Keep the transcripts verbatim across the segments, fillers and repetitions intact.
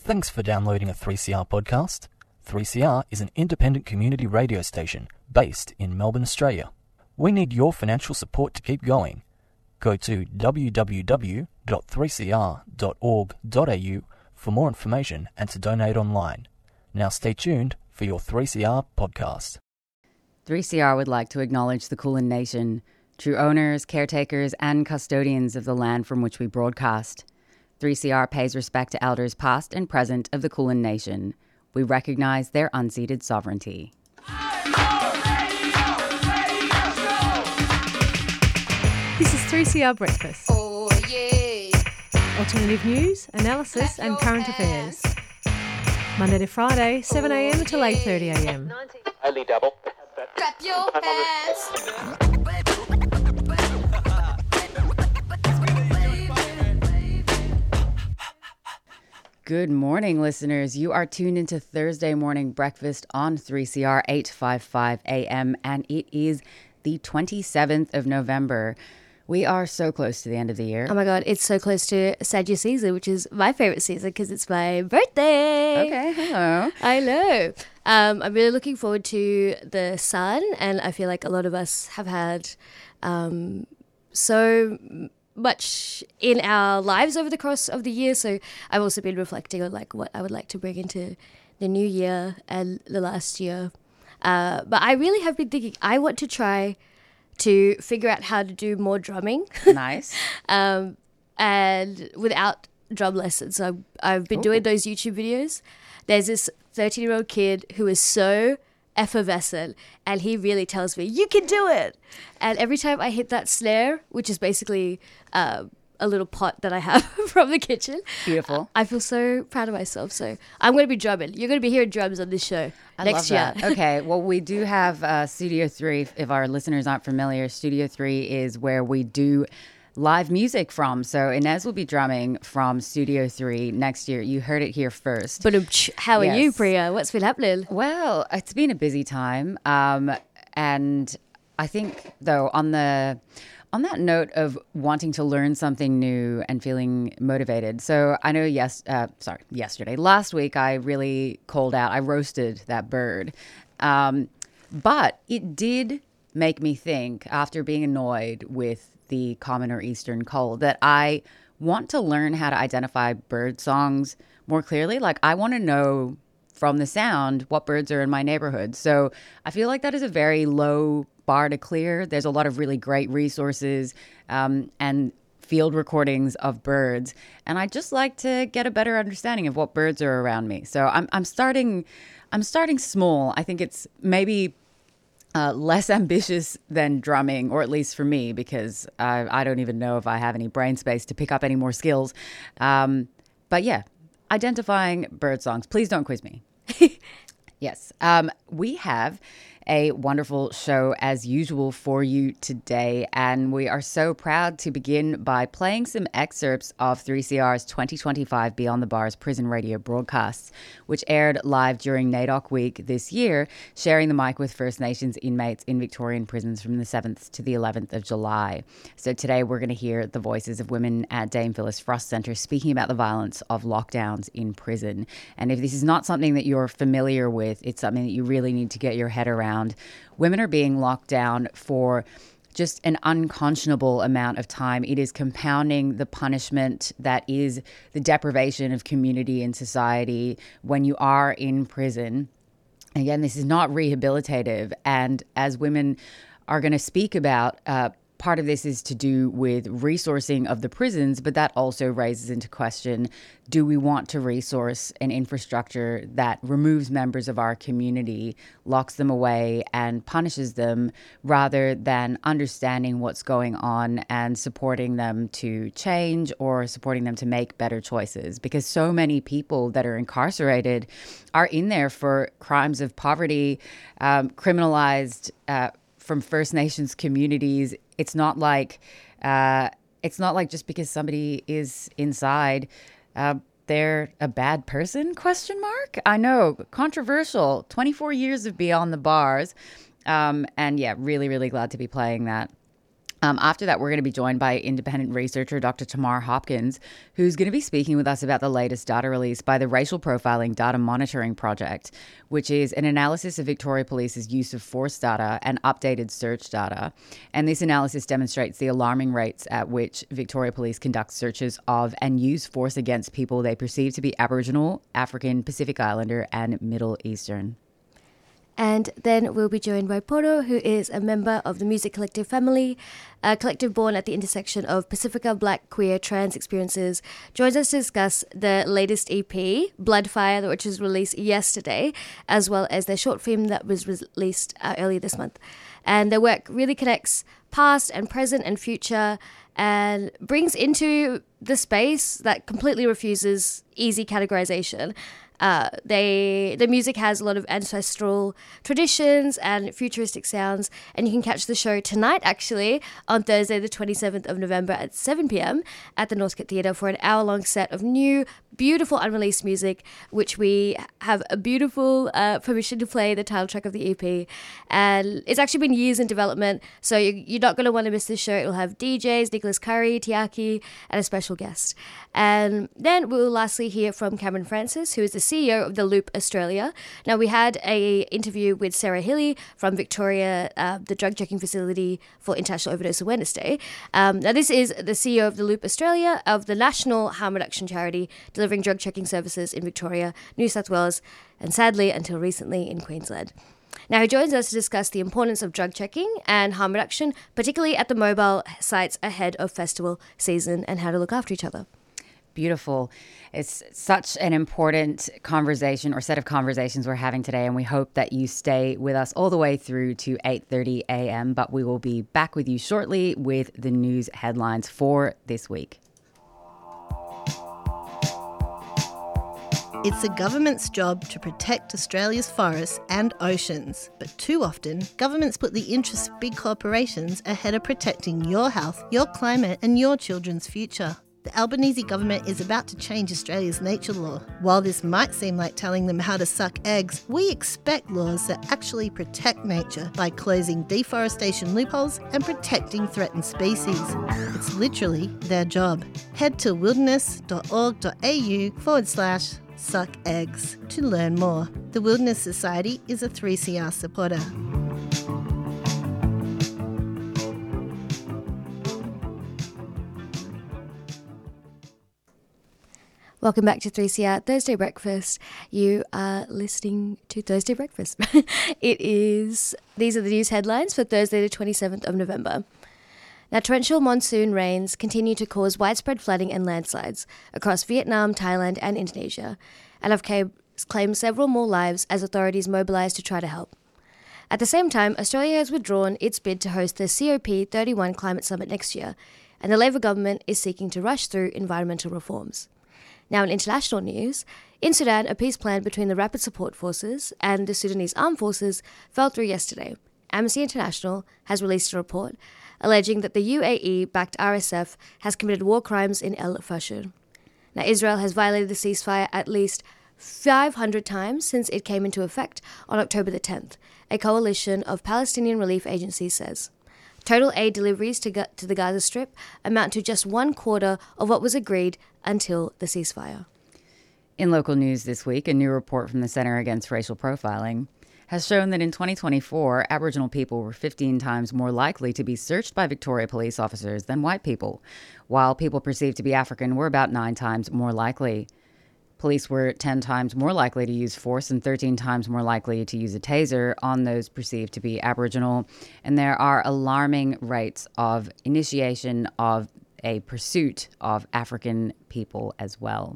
Thanks for downloading a three C R podcast. three C R is an independent community radio station based in Melbourne, Australia. We need your financial support to keep going. Go to w w w dot three c r dot org dot a u for more information and to donate online. Now stay tuned for your three C R podcast. three C R would like to acknowledge the Kulin Nation, true owners, caretakers, and custodians of the land from which we broadcast. three C R pays respect to elders past and present of the Kulin Nation. We recognize their unceded sovereignty. This is three C R Breakfast. Oh, yeah. Alternative news, analysis and current affairs. Monday to Friday, seven a m until eight thirty a m. Only double. Clap your hands. Good morning, listeners. You are tuned into Thursday Morning Breakfast on three C R eight fifty-five a m, and it is the twenty-seventh of November. We are so close to the end of the year. Oh my God, it's so close to Sagittarius season, which is my favorite season because it's my birthday. Okay, hello. I know. Um, I'm really looking forward to the sun, and I feel like a lot of us have had um, so much in our lives over the course of the year. So I've also been reflecting on like what I would like to bring into the new year and the last year. Uh, but I really have been thinking I want to try to figure out how to do more drumming. Nice. um, and without drum lessons. So I've, I've been Ooh. doing those YouTube videos. There's this thirteen-year-old kid who is so effervescent, and he really tells me, you can do it. And every time I hit that snare, which is basically uh, a little pot that I have from the kitchen. Beautiful. I feel so proud of myself. So I'm going to be drumming. You're going to be hearing drums on this show I next love year. that. Okay, well, we do have uh, Studio three. If our listeners aren't familiar, Studio three is where we do live music from. So Inez will be drumming from Studio three next year. You heard it here first. But um, how are you, Yes. Priya? What's been happening? Well, it's been a busy time. Um, and I think, though, on the... On that note of wanting to learn something new and feeling motivated, so I know yes, uh, sorry, yesterday, last week I really called out, I roasted that bird, um, but it did make me think after being annoyed with the common or eastern cold that I want to learn how to identify bird songs more clearly. Like I want to know from the sound what birds are in my neighborhood. So I feel like that is a very low bar to clear. There's a lot of really great resources um, and field recordings of birds. And I just like to get a better understanding of what birds are around me. So I'm, I'm starting, I'm starting small. I think it's maybe uh, less ambitious than drumming, or at least for me, because I, I don't even know if I have any brain space to pick up any more skills. Um, but yeah, identifying bird songs. Please don't quiz me. Yes. Um, we have a wonderful show as usual for you today, and we are so proud to begin by playing some excerpts of three C R's twenty twenty-five Beyond the Bars prison radio broadcasts, which aired live during NAIDOC Week this year, sharing the mic with First Nations inmates in Victorian prisons from the seventh to the eleventh of July. So today we're going to hear the voices of women at Dame Phyllis Frost Centre speaking about the violence of lockdowns in prison. And if this is not something that you're familiar with, it's something that you really need to get your head around. Women are being locked down for just an unconscionable amount of time. It is compounding the punishment that is the deprivation of community and society when you are in prison. Again, this is not rehabilitative. And as women are going to speak about, uh, part of this is to do with resourcing of the prisons, but that also raises into question, do we want to resource an infrastructure that removes members of our community, locks them away, and punishes them, rather than understanding what's going on and supporting them to change or supporting them to make better choices? Because so many people that are incarcerated are in there for crimes of poverty, um, criminalized uh, from First Nations communities. It's not like uh, it's not like just because somebody is inside, uh, they're a bad person? Question mark. I know, controversial. twenty-four years of Beyond the Bars, um, and yeah, really, really glad to be playing that. Um, after that, we're going to be joined by independent researcher Doctor Tamar Hopkins, who's going to be speaking with us about the latest data release by the Racial Profiling Data Monitoring Project, which is an analysis of Victoria Police's use of force data and updated search data. And this analysis demonstrates the alarming rates at which Victoria Police conduct searches of and use force against people they perceive to be Aboriginal, African, Pacific Islander, and Middle Eastern. And then we'll be joined by Poro, who is a member of the Music Collective family, a collective born at the intersection of Pacifica, Black, Queer, Trans experiences, joins us to discuss the latest E P, Bloodfire, which was released yesterday, as well as their short film that was released uh, earlier this month. And their work really connects past and present and future and brings into the space that completely refuses easy categorization. Uh, they the music has a lot of ancestral traditions and futuristic sounds, and you can catch the show tonight, actually, on Thursday, the twenty-seventh of November at seven p.m. at the Northcote Theatre for an hour-long set of new, beautiful, unreleased music, which we have a beautiful uh, permission to play the title track of the E P. And it's actually been years in development, so you, you're not going to want to miss this show. It'll have D Js, Nicholas Curry, Tiaki, and a special guest. And then we'll lastly hear from Cameron Francis, who is the C E O of The Loop Australia. Now, we had a interview with Sarah Hilly from Victoria, uh, the drug checking facility for International Overdose Awareness Day. Um, now, this is the C E O of The Loop Australia, of the national harm reduction charity delivering drug checking services in Victoria, New South Wales, and sadly, until recently, in Queensland. Now, he joins us to discuss the importance of drug checking and harm reduction, particularly at the mobile sites ahead of festival season, and how to look after each other. Beautiful. It's such an important conversation or set of conversations we're having today, and we hope that you stay with us all the way through to eight thirty a.m. But we will be back with you shortly with the news headlines for this week. It's the government's job to protect Australia's forests and oceans, but too often, governments put the interests of big corporations ahead of protecting your health, your climate, and your children's future. The Albanese government is about to change Australia's nature law. While this might seem like telling them how to suck eggs, we expect laws that actually protect nature by closing deforestation loopholes and protecting threatened species. It's literally their job. Head to wilderness.org.au forward slash suck eggs to learn more. The Wilderness Society is a three C R supporter. Welcome back to three C R Thursday Breakfast. You are listening to Thursday Breakfast. It is, these are the news headlines for Thursday the twenty-seventh of November. Now, torrential monsoon rains continue to cause widespread flooding and landslides across Vietnam, Thailand and Indonesia, and have claimed several more lives as authorities mobilise to try to help. At the same time, Australia has withdrawn its bid to host the C O P thirty-one Climate Summit next year, and the Labor government is seeking to rush through environmental reforms. Now, in international news, in Sudan, a peace plan between the Rapid Support Forces and the Sudanese Armed Forces fell through yesterday. Amnesty International has released a report alleging that the U A E-backed R S F has committed war crimes in El Fasher. Now, Israel has violated the ceasefire at least five hundred times since it came into effect on October the tenth, a coalition of Palestinian relief agencies says. Total aid deliveries to, Ga- to the Gaza Strip amount to just one quarter of what was agreed until the ceasefire. In local news this week, a new report from the Centre Against Racial Profiling has shown that in twenty twenty-four, Aboriginal people were fifteen times more likely to be searched by Victoria police officers than white people, while people perceived to be African were about nine times more likely. Police were ten times more likely to use force and thirteen times more likely to use a taser on those perceived to be Aboriginal. And there are alarming rates of initiation of a pursuit of African people as well.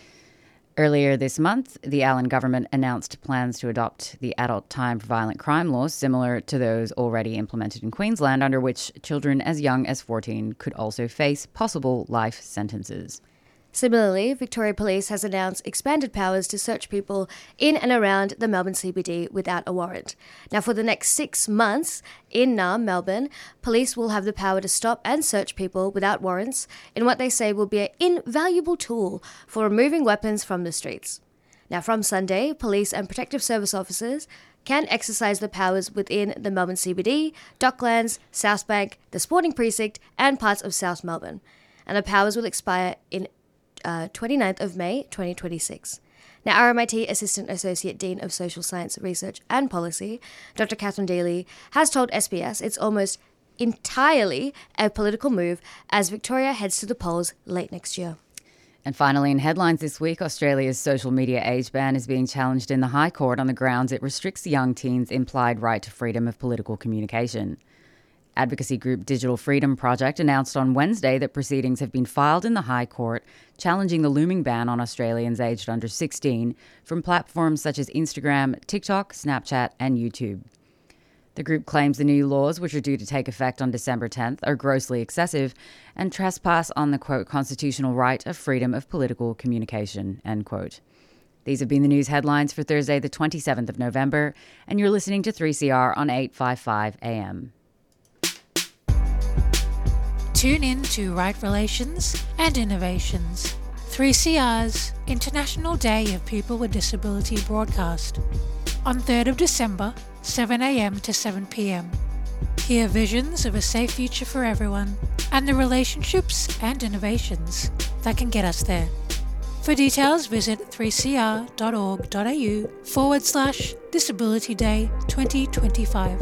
Earlier this month, the Allen government announced plans to adopt the adult time for violent crime laws similar to those already implemented in Queensland, under which children as young as fourteen could also face possible life sentences. Similarly, Victoria Police has announced expanded powers to search people in and around the Melbourne C B D without a warrant. Now, for the next six months in Naarm, Melbourne, police will have the power to stop and search people without warrants in what they say will be an invaluable tool for removing weapons from the streets. Now, from Sunday, police and protective service officers can exercise the powers within the Melbourne C B D, Docklands, South Bank, the Sporting Precinct, and parts of South Melbourne. And the powers will expire in uh, twenty-ninth of May, twenty twenty-six. Now, R M I T Assistant Associate Dean of Social Science Research and Policy, Doctor Catherine Deely, has told S B S it's almost entirely a political move as Victoria heads to the polls late next year. And finally, in headlines this week, Australia's social media age ban is being challenged in the High Court on the grounds it restricts young teens' implied right to freedom of political communication. Advocacy group Digital Freedom Project announced on Wednesday that proceedings have been filed in the High Court challenging the looming ban on Australians aged under sixteen from platforms such as Instagram, TikTok, Snapchat and YouTube. The group claims the new laws, which are due to take effect on December tenth, are grossly excessive and trespass on the, quote, constitutional right of freedom of political communication, end quote. These have been the news headlines for Thursday, the twenty-seventh of November, and you're listening to three C R on eight fifty-five A M. Tune in to Right Relations and Innovations, three C R's International Day of People with Disability broadcast, on third of December, seven A M to seven P M. Hear visions of a safe future for everyone and the relationships and innovations that can get us there. For details, visit three c r dot org dot a u forward slash Disability Day twenty twenty-five.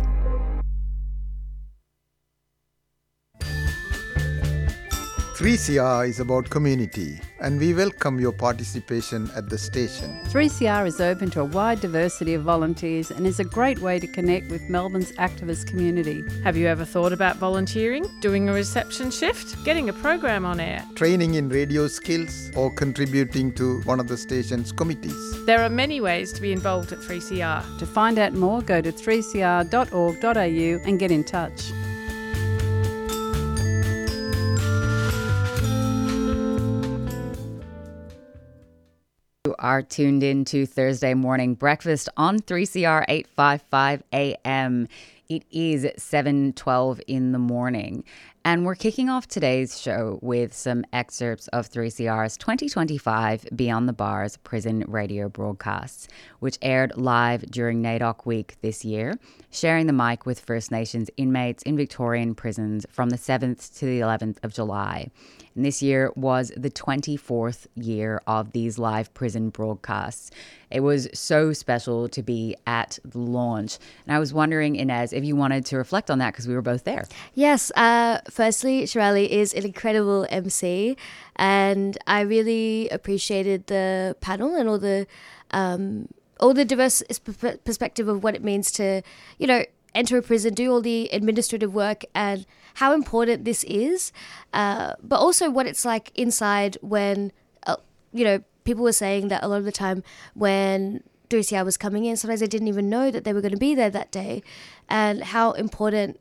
three C R is about community, and we welcome your participation at the station. three C R is open to a wide diversity of volunteers and is a great way to connect with Melbourne's activist community. Have you ever thought about volunteering, doing a reception shift, getting a program on air, training in radio skills, or contributing to one of the station's committees? There are many ways to be involved at three C R. To find out more, go to three c r dot org dot a u and get in touch. You are tuned in to Thursday Morning Breakfast on three C R eight fifty-five A M. It is seven twelve in the morning, and we're kicking off today's show with some excerpts of three C R's twenty twenty-five Beyond the Bars prison radio broadcasts, which aired live during NAIDOC Week this year, sharing the mic with First Nations inmates in Victorian prisons from the seventh to the eleventh of July. And this year was the twenty-fourth year of these live prison broadcasts. It was so special to be at the launch. And I was wondering, Inez, if you wanted to reflect on that because we were both there. Yes. Uh, firstly, Shirali is an incredible M C, and I really appreciated the panel and all the um, all the diverse perspective of what it means to, you know, enter a prison, do all the administrative work, and how important this is, uh, but also what it's like inside when, uh, you know, people were saying that a lot of the time when three C R was coming in, sometimes they didn't even know that they were going to be there that day, and how important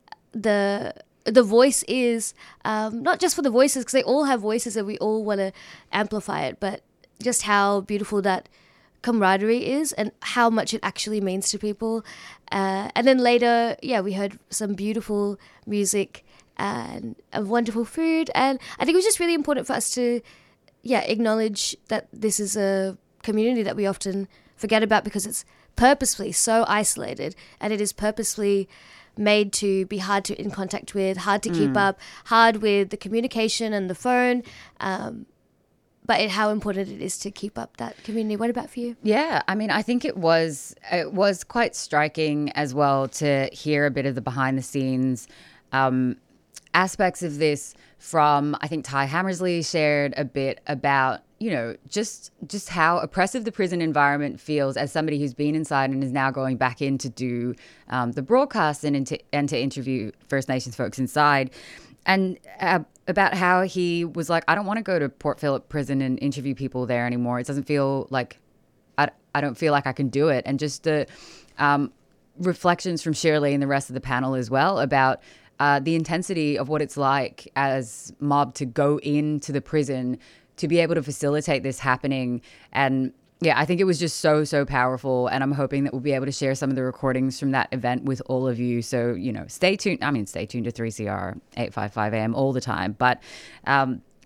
the the voice is, um, not just for the voices, because they all have voices and we all want to amplify it, but just how beautiful that camaraderie is and how much it actually means to people. Uh, and then later, yeah, we heard some beautiful music and, and wonderful food. And I think it was just really important for us to, yeah, acknowledge that this is a community that we often forget about because it's purposefully so isolated, and it is purposefully made to be hard to in contact with, hard to mm. keep up, hard with the communication and the phone. Um, But it, how important it is to keep up that community. What about for you? Yeah, I mean, I think it was it was quite striking as well to hear a bit of the behind the scenes um, aspects of this from, I think Ty Hammersley shared a bit about, you know, just just how oppressive the prison environment feels as somebody who's been inside and is now going back in to do um, the broadcast and, into, and to interview First Nations folks inside. And uh, about how he was like, I don't want to go to Port Phillip prison and interview people there anymore. It doesn't feel like, I, I don't feel like I can do it. And just the um, reflections from Shirley and the rest of the panel as well about uh, the intensity of what it's like as mob to go into the prison, to be able to facilitate this happening. And yeah, I think it was just so, so powerful. And I'm hoping that we'll be able to share some of the recordings from that event with all of you. So, you know, stay tuned. I mean, stay tuned to three C R eight fifty-five A M all the time. But um,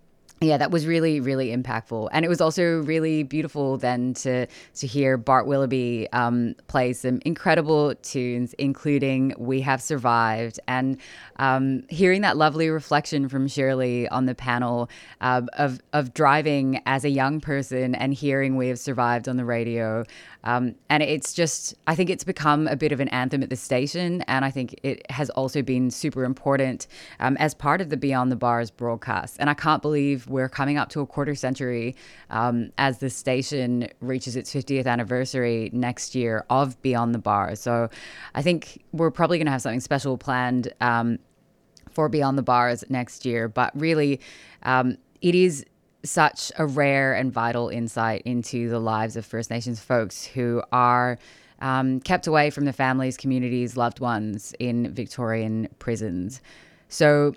yeah, that was really, really impactful. And it was also really beautiful then to to hear Bart Willoughby um, play some incredible tunes, including We Have Survived. And um, hearing that lovely reflection from Shirley on the panel uh, of, of driving as a young person and hearing We Have Survived on the radio. Um, and it's just, I think it's become a bit of an anthem at the station. And I think it has also been super important um, as part of the Beyond the Bars broadcast. And I can't believe we're coming up to a quarter century um, as the station reaches its fiftieth anniversary next year of Beyond the Bars. So I think we're probably going to have something special planned um, for Beyond the Bars next year. But really, um, it is such a rare and vital insight into the lives of First Nations folks who are um, kept away from the families, communities, loved ones in Victorian prisons. So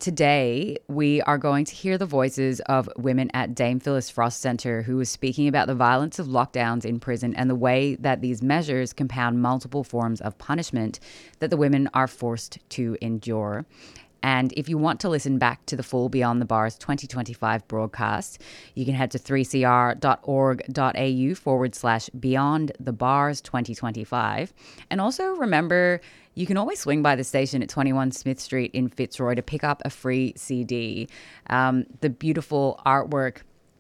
today we are going to hear the voices of women at Dame Phyllis Frost Centre who was speaking about the violence of lockdowns in prison and the way that these measures compound multiple forms of punishment that the women are forced to endure. And if you want to listen back to the full Beyond the Bars twenty twenty-five broadcast, you can head to three c r dot org dot a u forward slash Beyond the Bars twenty twenty-five. And also remember, you can always swing by the station at twenty-one Smith Street in Fitzroy to pick up a free C D. Um, the beautiful artwork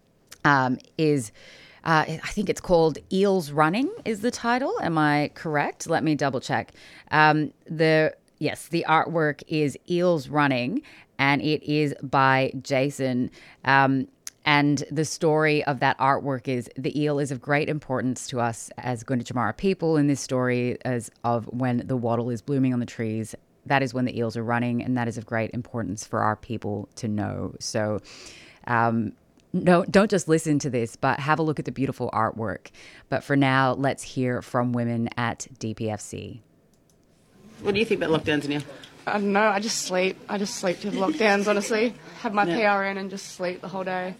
um, is... Uh, I think it's called Eels Running is the title. Am I correct? Let me double check. Um, the Yes, the artwork is Eels Running, and it is by Jason. Um, and the story of that artwork is the eel is of great importance to us as Gunditjmara people in this story as of when the wattle is blooming on the trees. That is when the eels are running, and that is of great importance for our people to know. So um, no, don't just listen to this, but have a look at the beautiful artwork. But for now, let's hear from women at D P F C. What do you think about lockdowns now? I don't know, I just sleep. I just sleep through the lockdowns, honestly. Have my Yeah. P R N and just sleep the whole day.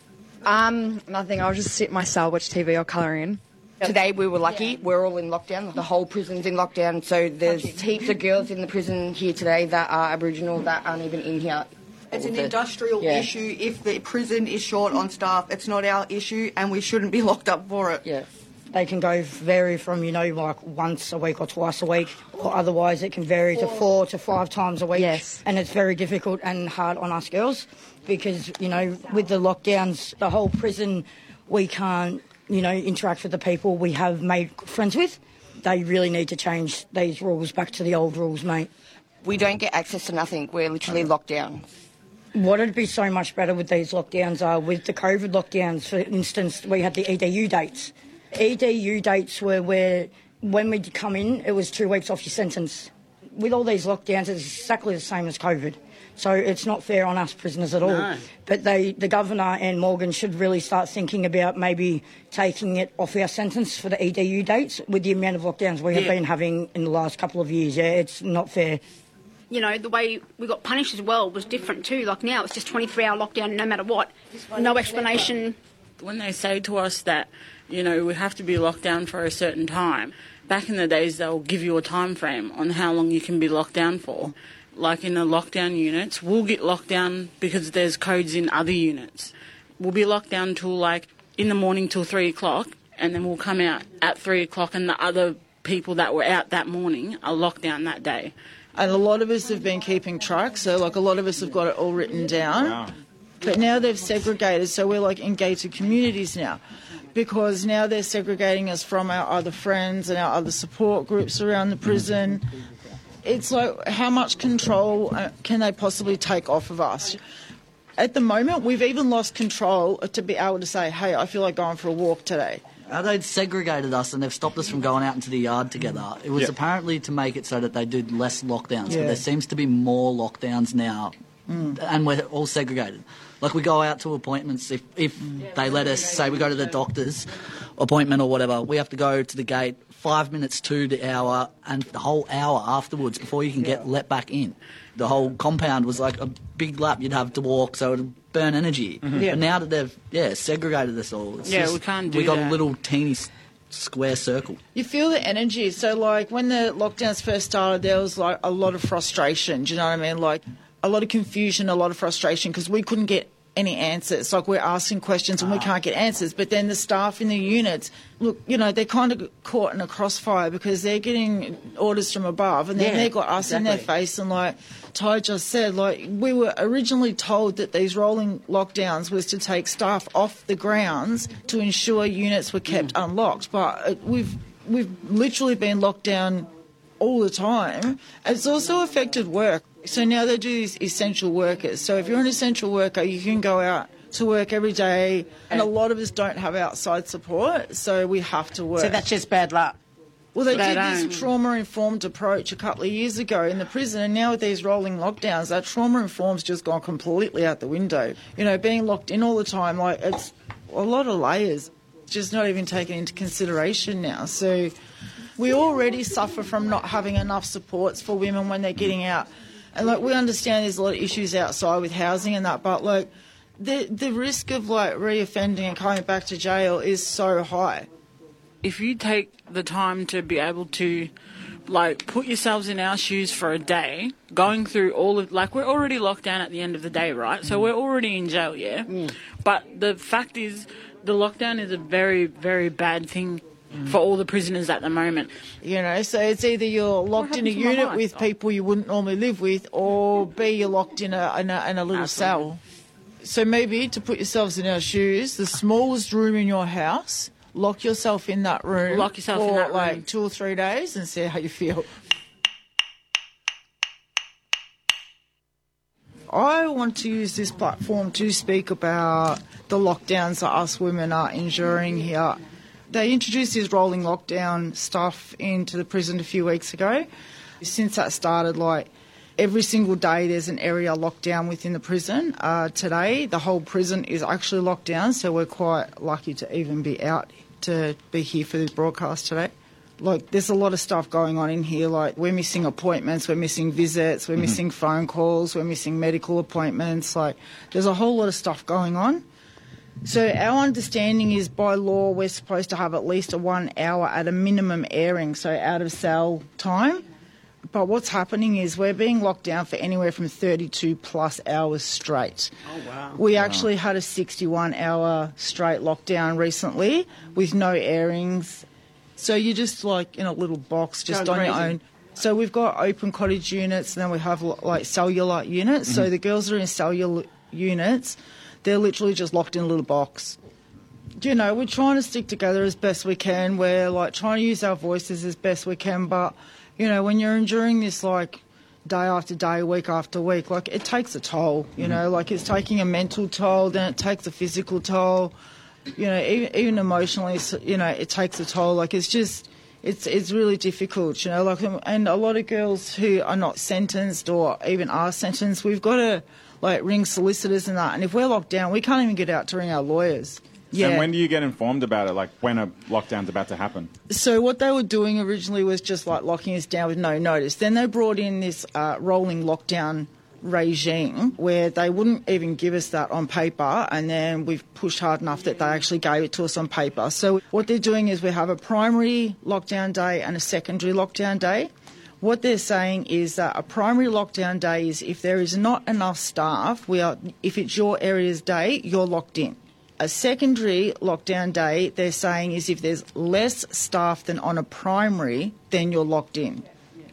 Um, nothing. I'll just sit in my cell, watch T V or colour in. Today we were lucky. We're all in lockdown. The whole prison's in lockdown. So there's heaps of girls in the prison here today that are Aboriginal that aren't even in here. It's an industrial Yeah. issue. If the prison is short on staff, it's not our issue, and we shouldn't be locked up for it. Yeah. They can go vary from, you know, like once a week or twice a week, or otherwise it can vary to four to five times a week. Yes. And it's very difficult and hard on us girls because, you know, with the lockdowns, the whole prison, we can't, you know, interact with the people we have made friends with. They really need to change these rules back to the old rules, mate. We don't get access to nothing. We're literally locked down. What would be so much better with these lockdowns are with the COVID lockdowns, for instance, we had the E D U dates. E D U dates were where, when we'd come in, it was two weeks off your sentence. With all these lockdowns, it's exactly the same as COVID. So it's not fair on us prisoners at all. No. But they, the Governor and Morgan should really start thinking about maybe taking it off our sentence for the E D U dates with the amount of lockdowns we have Yeah. been having in the last couple of years. Yeah, it's not fair. You know, the way we got punished as well was different too. Like now it's just twenty-four hour lockdown no matter what. No explanation. When they say to us that, you know, we have to be locked down for a certain time, back in the days they'll give you a time frame on how long you can be locked down for. Like in the lockdown units, we'll get locked down because there's codes in other units. We'll be locked down till like in the morning till three o'clock, and then we'll come out at three o'clock and the other people that were out that morning are locked down that day. And a lot of us have been keeping track, so like a lot of us have got it all written down. Wow. But now they've segregated, so we're like in gated communities now. Because now they're segregating us from our other friends and our other support groups around the prison. It's like, how much control can they possibly take off of us? At the moment, we've even lost control to be able to say, hey, I feel like going for a walk today. Uh, they'd segregated us and they've stopped us from going out into the yard together. It was Yep. apparently to make it so that they did less lockdowns. Yeah. But there seems to be more lockdowns now, Mm. and we're all segregated. Like we go out to appointments, if, if they let us, say we go to the doctor's appointment or whatever, we have to go to the gate five minutes to the hour and the whole hour afterwards before you can get let back in. The whole compound was like a big lap you'd have to walk, so it'd burn energy. Mhm. Yeah. But now that they've yeah segregated us all, it's Yeah, just- we can't do we got that. a little teeny s- square circle. You feel the energy. So, like, when the lockdowns first started, there was, like, a lot of frustration. Do you know what I mean? Like, a lot of confusion, a lot of frustration, because we couldn't get any answers. Like, we're asking questions and we can't get answers. But then the staff in the units, look, you know, they're kind of caught in a crossfire because they're getting orders from above, and then Yeah, they've got us exactly. in their face. And like Ty just said, like, we were originally told that these rolling lockdowns was to take staff off the grounds to ensure units were kept Mm. unlocked. But it, we've we've literally been locked down all the time. It's also affected work. So now they do these essential workers. So if you're an essential worker, you can go out to work every day, and a lot of us don't have outside support, so we have to work. So that's just bad luck. Well, they They did don't. this trauma-informed approach a couple of years ago in the prison, and now with these rolling lockdowns, that trauma-informed's just gone completely out the window. You know, being locked in all the time, like, it's a lot of layers. It's just not even taken into consideration now. So we already suffer from not having enough supports for women when they're getting out. And, like, we understand there's a lot of issues outside with housing and that, but, like, the the risk of, like, reoffending and coming back to jail is so high. If you take the time to be able to, like, put yourselves in our shoes for a day, going through all of, like, we're already locked down at the end of the day, right? So we're already in jail, yeah? But the fact is, the lockdown is a very, very bad thing for all the prisoners at the moment. You know, so it's either you're locked in a happened to my unit mic? with people you wouldn't normally live with, or B, you're locked in a, in a, in a little cell. So maybe, to put yourselves in our shoes, the smallest room in your house, lock yourself in that room. Lock yourself for in that room. like two or three days and see how you feel. I want to use this platform to speak about the lockdowns that us women are enduring here. They introduced this rolling lockdown stuff into the prison a few weeks ago. Since that started, like, every single day there's an area locked down within the prison. Uh, today, the whole prison is actually locked down, so we're quite lucky to even be out to be here for this broadcast today. Like, there's a lot of stuff going on in here. Like, we're missing appointments, we're missing visits, we're Mhm. missing phone calls, we're missing medical appointments. Like, there's a whole lot of stuff going on. So our understanding is, by law, we're supposed to have at least a one hour at a minimum airing, so out of cell time. But what's happening is we're being locked down for anywhere from thirty-two plus hours straight. Oh, wow. We Wow. actually had a sixty-one hour straight lockdown recently with no airings. So you're just like in a little box, just Going on your crazy. own. So we've got open cottage units, and then we have like cellular units. So Mhm. the girls that are in cellular units, they're literally just locked in a little box. You know, we're trying to stick together as best we can. We're like trying to use our voices as best we can. But, you know, when you're enduring this like day after day, week after week, like it takes a toll, you know, like it's taking a mental toll, then it takes a physical toll, you know, even, even emotionally, you know, it takes a toll. Like it's just, it's it's really difficult, you know, like, and a lot of girls who are not sentenced or even are sentenced, we've got to like ring solicitors and that. And if we're locked down, we can't even get out to ring our lawyers. Yeah. And when do you get informed about it? Like when a lockdown's about to happen? So what they were doing originally was just like locking us down with no notice. Then they brought in this uh, rolling lockdown regime where they wouldn't even give us that on paper, and then we've pushed hard enough that they actually gave it to us on paper. So what they're doing is we have a primary lockdown day and a secondary lockdown day. What they're saying is that a primary lockdown day is if there is not enough staff, we are, if it's your area's day, you're locked in. A secondary lockdown day, they're saying, is if there's less staff than on a primary, then you're locked in.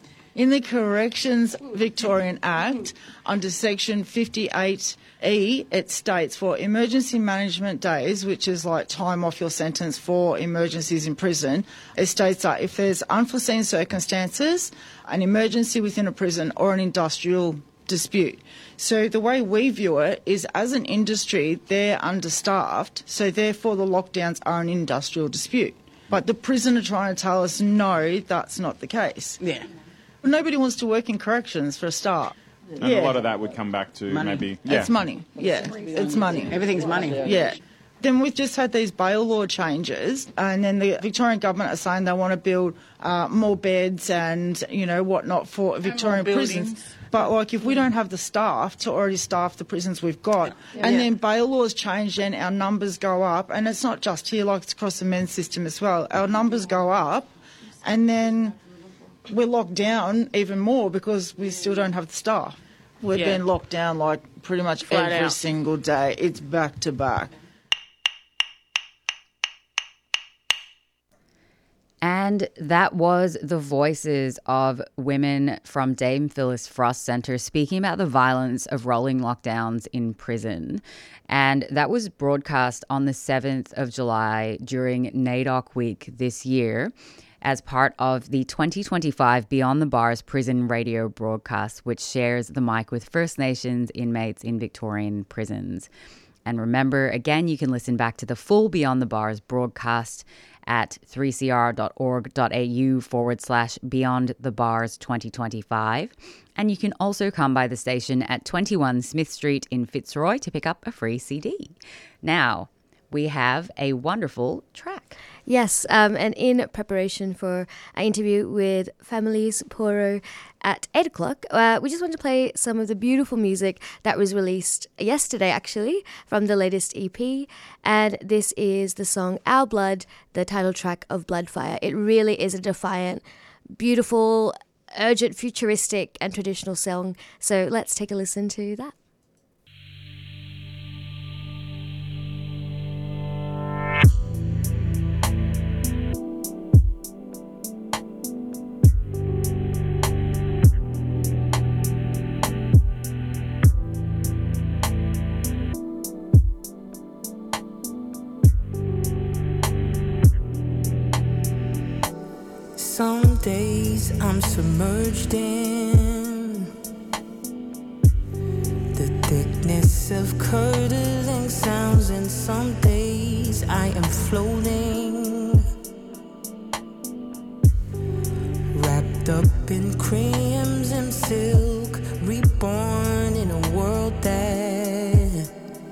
In the Corrections Victorian Act, under section fifty-eight E, it states for emergency management days, which is like time off your sentence for emergencies in prison, it states that if there's unforeseen circumstances, an emergency within a prison or an industrial dispute. So the way we view it is, as an industry, they're understaffed, so therefore the lockdowns are an industrial dispute. But the prison are trying to tell us, no, that's not the case. Yeah. Nobody wants to work in corrections, for a start. And yeah. a lot of that would come back to Money. maybe... Yeah. It's money. Yeah, it's money. Everything's money. Yeah. Then we've just had these bail law changes, and then the Victorian government are saying they want to build uh, more beds and, you know, whatnot for Victorian prisons. buildings. But, like, if we don't have the staff to already staff the prisons we've got, Yeah. and Yeah. then bail laws change, then our numbers go up, and it's not just here, like, it's across the men's system as well. Our numbers go up, and then we're locked down even more because we still don't have the staff. We've Yeah. been locked down like pretty much Flat every out. single day. It's back to back. And that was the voices of women from Dame Phyllis Frost Centre speaking about the violence of rolling lockdowns in prison. And that was broadcast on the seventh of July during NAIDOC Week this year as part of the twenty twenty-five Beyond the Bars prison radio broadcast, which shares the mic with First Nations inmates in Victorian prisons. And remember, again, you can listen back to the full Beyond the Bars broadcast at three c r dot org dot a u forward slash Beyond the Bars twenty twenty-five. And you can also come by the station at twenty-one Smith Street in Fitzroy to pick up a free C D. Now, we have a wonderful track. Yes, um, and in preparation for our interview with Families Poro at eight o'clock, uh, we just want to play some of the beautiful music that was released yesterday, actually, from the latest E P. And this is the song Our Blood, the title track of Bloodfire. It really is a defiant, beautiful, urgent, futuristic and traditional song. So let's take a listen to that. Some days I'm submerged in the thickness of curdling sounds, and some days I am floating, wrapped up in crimson silk, reborn in a world that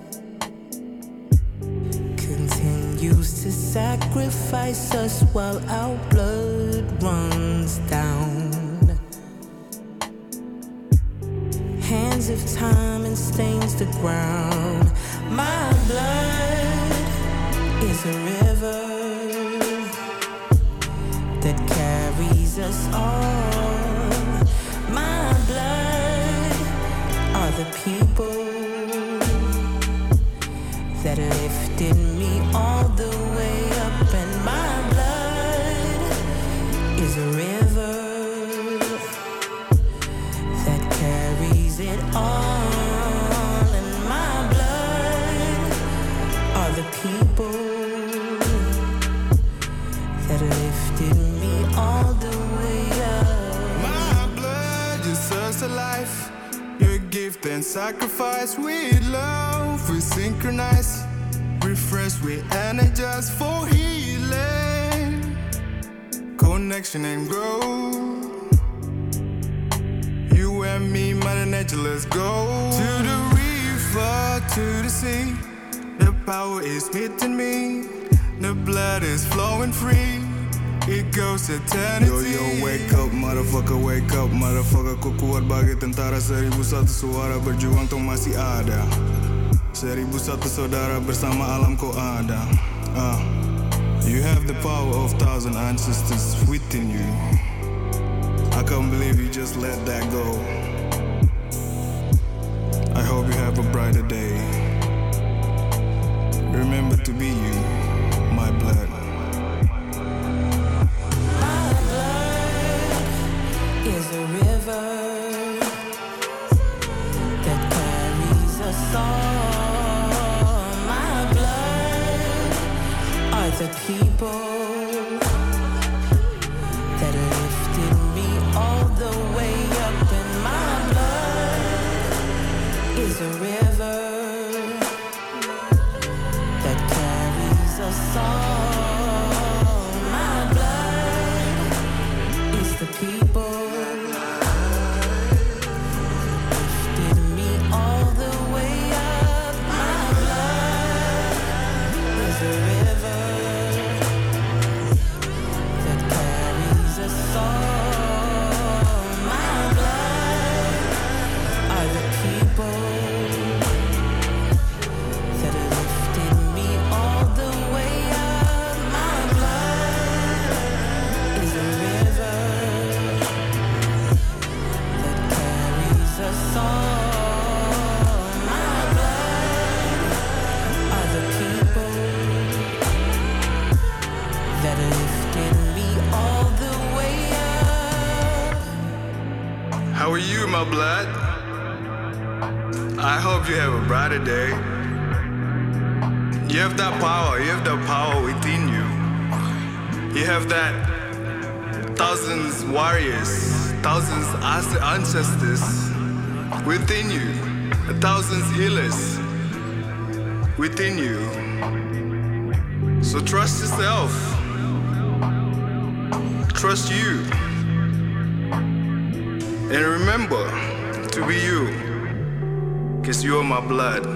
continues to sacrifice us while our blood runs down. Hands of time and stains the ground. My blood is a river that carries us all. My blood are the people that lifted me all the way up, and my blood is a river that carries it all, and my blood are the people that lifted me all the way up. My blood just sucks to life. Your gift and sacrifice with love, we synchronize, refresh, we energize for healing, connection and growth. You and me, Mother Nature, let's go to the river, to the sea. The power is meeting me, the blood is flowing free. It goes eternity. Yo, yo, wake up, motherfucker, wake up, motherfucker. Ku kuat bagi tentara seribu satu suara berjuang tuh masih ada. Seribu satu saudara bersama alam kau ada. Uh, you have the power of thousand ancestors within you. I can't believe you just let that go. I hope you have a brighter day. Remember to be you, my blood. Is a river that carries us all. My blood are the people that lifted me all the way up, and my blood is a river that carries us all. My blood is the people people that lifted me all the way up. How are you, my blood? I hope you have a brighter day. You have that power, you have that power within you. You have that thousands warriors, thousands ancestors within you, thousands healers within you. So trust yourself. Trust you. And remember to be you, because you are my blood.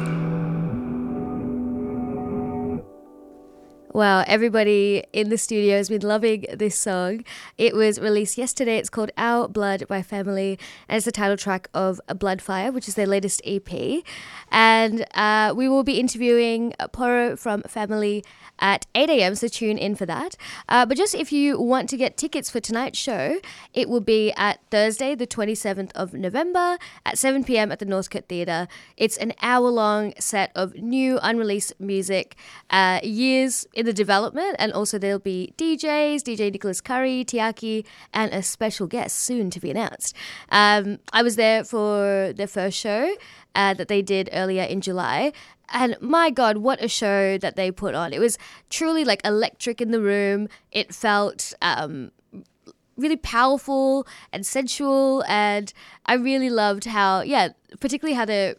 Wow, everybody in the studio has been loving this song. It was released yesterday. It's called Our Blood by Family, and it's the title track of Bloodfire, which is their latest E P. And uh, we will be interviewing Poro from Family at eight a.m, so tune in for that. Uh, but just if you want to get tickets for tonight's show, it will be at Thursday, the twenty-seventh of November at seven p.m. at the Northcote Theatre. It's an hour-long set of new, unreleased music, uh, years in the development, and also there'll be D Js, D J Nicholas Curry, Tiaki, and a special guest soon to be announced. Um, I was there for their first show uh, that they did earlier in July, and my God, what a show that they put on. It was truly like electric in the room. It felt um, really powerful and sensual, and I really loved how, yeah, particularly how they're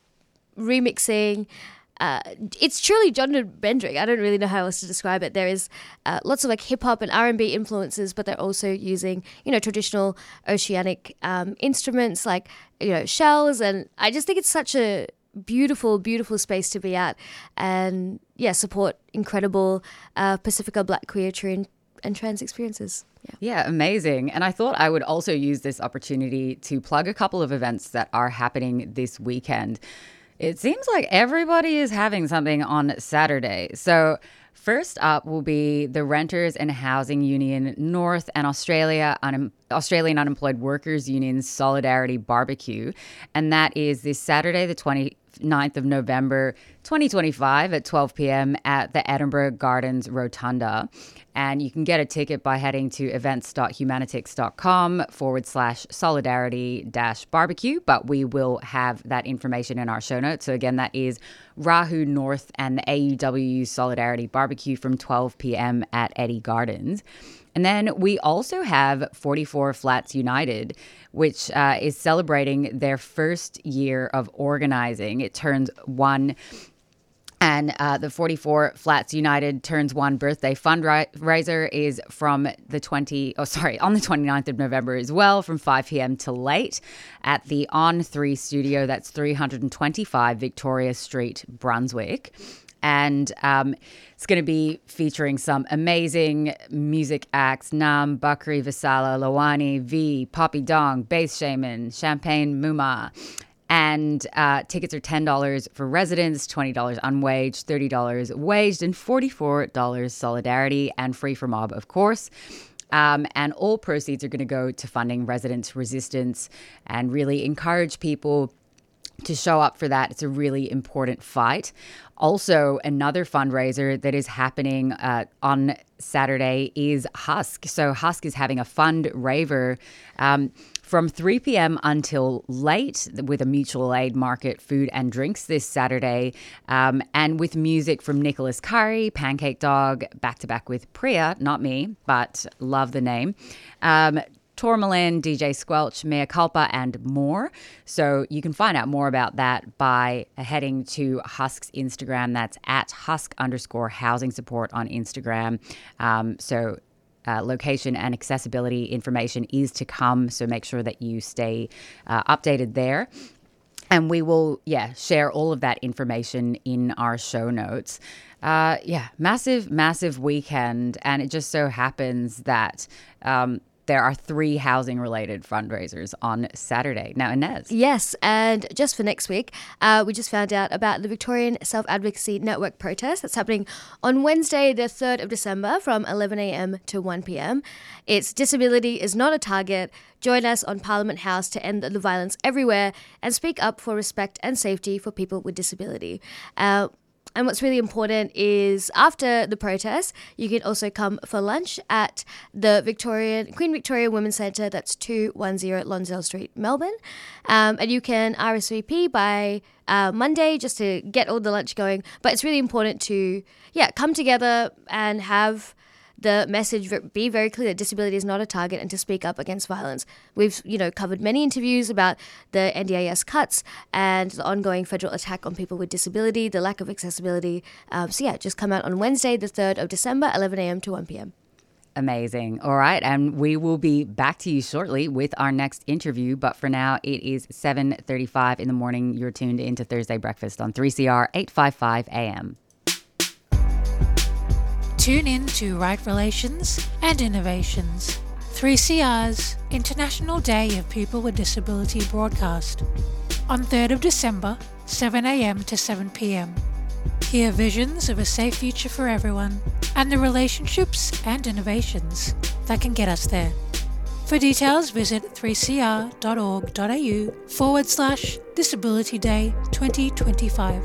remixing. Uh, it's truly genre bending. I don't really know how else to describe it. There is uh, lots of like hip hop and R and B influences, but they're also using, you know, traditional oceanic um, instruments like, you know, shells. And I just think it's such a beautiful, beautiful space to be at. And yeah, support incredible uh, Pacifica Black queer and, and trans experiences. Yeah. Yeah, amazing. And I thought I would also use this opportunity to plug a couple of events that are happening this weekend. It seems like everybody is having something on Saturday. So first up will be the Renters and Housing Union North and Australia Un- Australian Unemployed Workers Union's Solidarity Barbecue. And that is this Saturday, the twenty-ninth of November, twenty twenty-five at twelve p.m. at the Edinburgh Gardens Rotunda. And you can get a ticket by heading to events.humanitix.com forward slash solidarity dash barbecue. But we will have that information in our show notes. So again, that is Rahu North and the A U W Solidarity Barbecue from twelve p.m. at Eddie Gardens. And then we also have forty-four Flats United, which uh, is celebrating their first year of organizing. It turns one... And uh, the forty-four Flats United turns one birthday fundraiser is from the twenty oh sorry on the twenty-ninth of November as well, from five p.m. to late at the On three studio. That's three twenty-five Victoria Street, Brunswick. And um, it's going to be featuring some amazing music acts: Nam, Bakri, Vasala, Lawani, V, Poppy Dong, Bass Shaman, Champagne Muma. And uh, tickets are ten dollars for residents, twenty dollars unwaged, thirty dollars waged, and forty-four dollars solidarity, and free for mob, of course. Um, and all proceeds are going to go to funding residents' resistance and really encourage people to show up for that. It's a really important fight. Also, another fundraiser that is happening uh, on Saturday is Husk. So Husk is having a fund raver um, from three p.m. until late with a mutual aid market, food and drinks this Saturday, um, and with music from Nicholas Curry, Pancake Dog, back-to-back with Priya, not me, but love the name, um, Tourmaline, D J Squelch, Mea Culpa, and more. So you can find out more about that by heading to Husk's Instagram. That's at Husk underscore housing support on Instagram. Um, so uh, location and accessibility information is to come. So make sure that you stay uh, updated there. And we will, yeah, share all of that information in our show notes. Uh, yeah, massive, massive weekend. And it just so happens that um, there are three housing-related fundraisers on Saturday. Now, Inez. Yes, and just for next week, uh, we just found out about the Victorian Self-Advocacy Network protest that's happening on Wednesday, the third of December from eleven a.m. to one p.m. It's Disability is Not a Target. Join us on Parliament House to end the violence everywhere and speak up for respect and safety for people with disability. Uh, And what's really important is after the protest, you can also come for lunch at the Victorian Queen Victoria Women's Centre. That's two ten Lonsdale Street, Melbourne. Um, and you can R S V P by uh, Monday just to get all the lunch going. But it's really important to, yeah, come together and have the message be very clear that disability is not a target and to speak up against violence. We've, you know, covered many interviews about the N D I S cuts and the ongoing federal attack on people with disability, the lack of accessibility. Um, so yeah, just come out on Wednesday, the third of December, eleven a.m. to one p.m. Amazing. All right. And we will be back to you shortly with our next interview. But for now, it is seven thirty-five in the morning. You're tuned into Thursday Breakfast on three C R eight fifty-five A M. Tune in to Right Relations and Innovations, three C R's International Day of People with Disability broadcast on third of December, seven a.m. to seven p.m. Hear visions of a safe future for everyone and the relationships and innovations that can get us there. For details, visit three c r dot org dot a u forward slash Disability Day twenty twenty-five.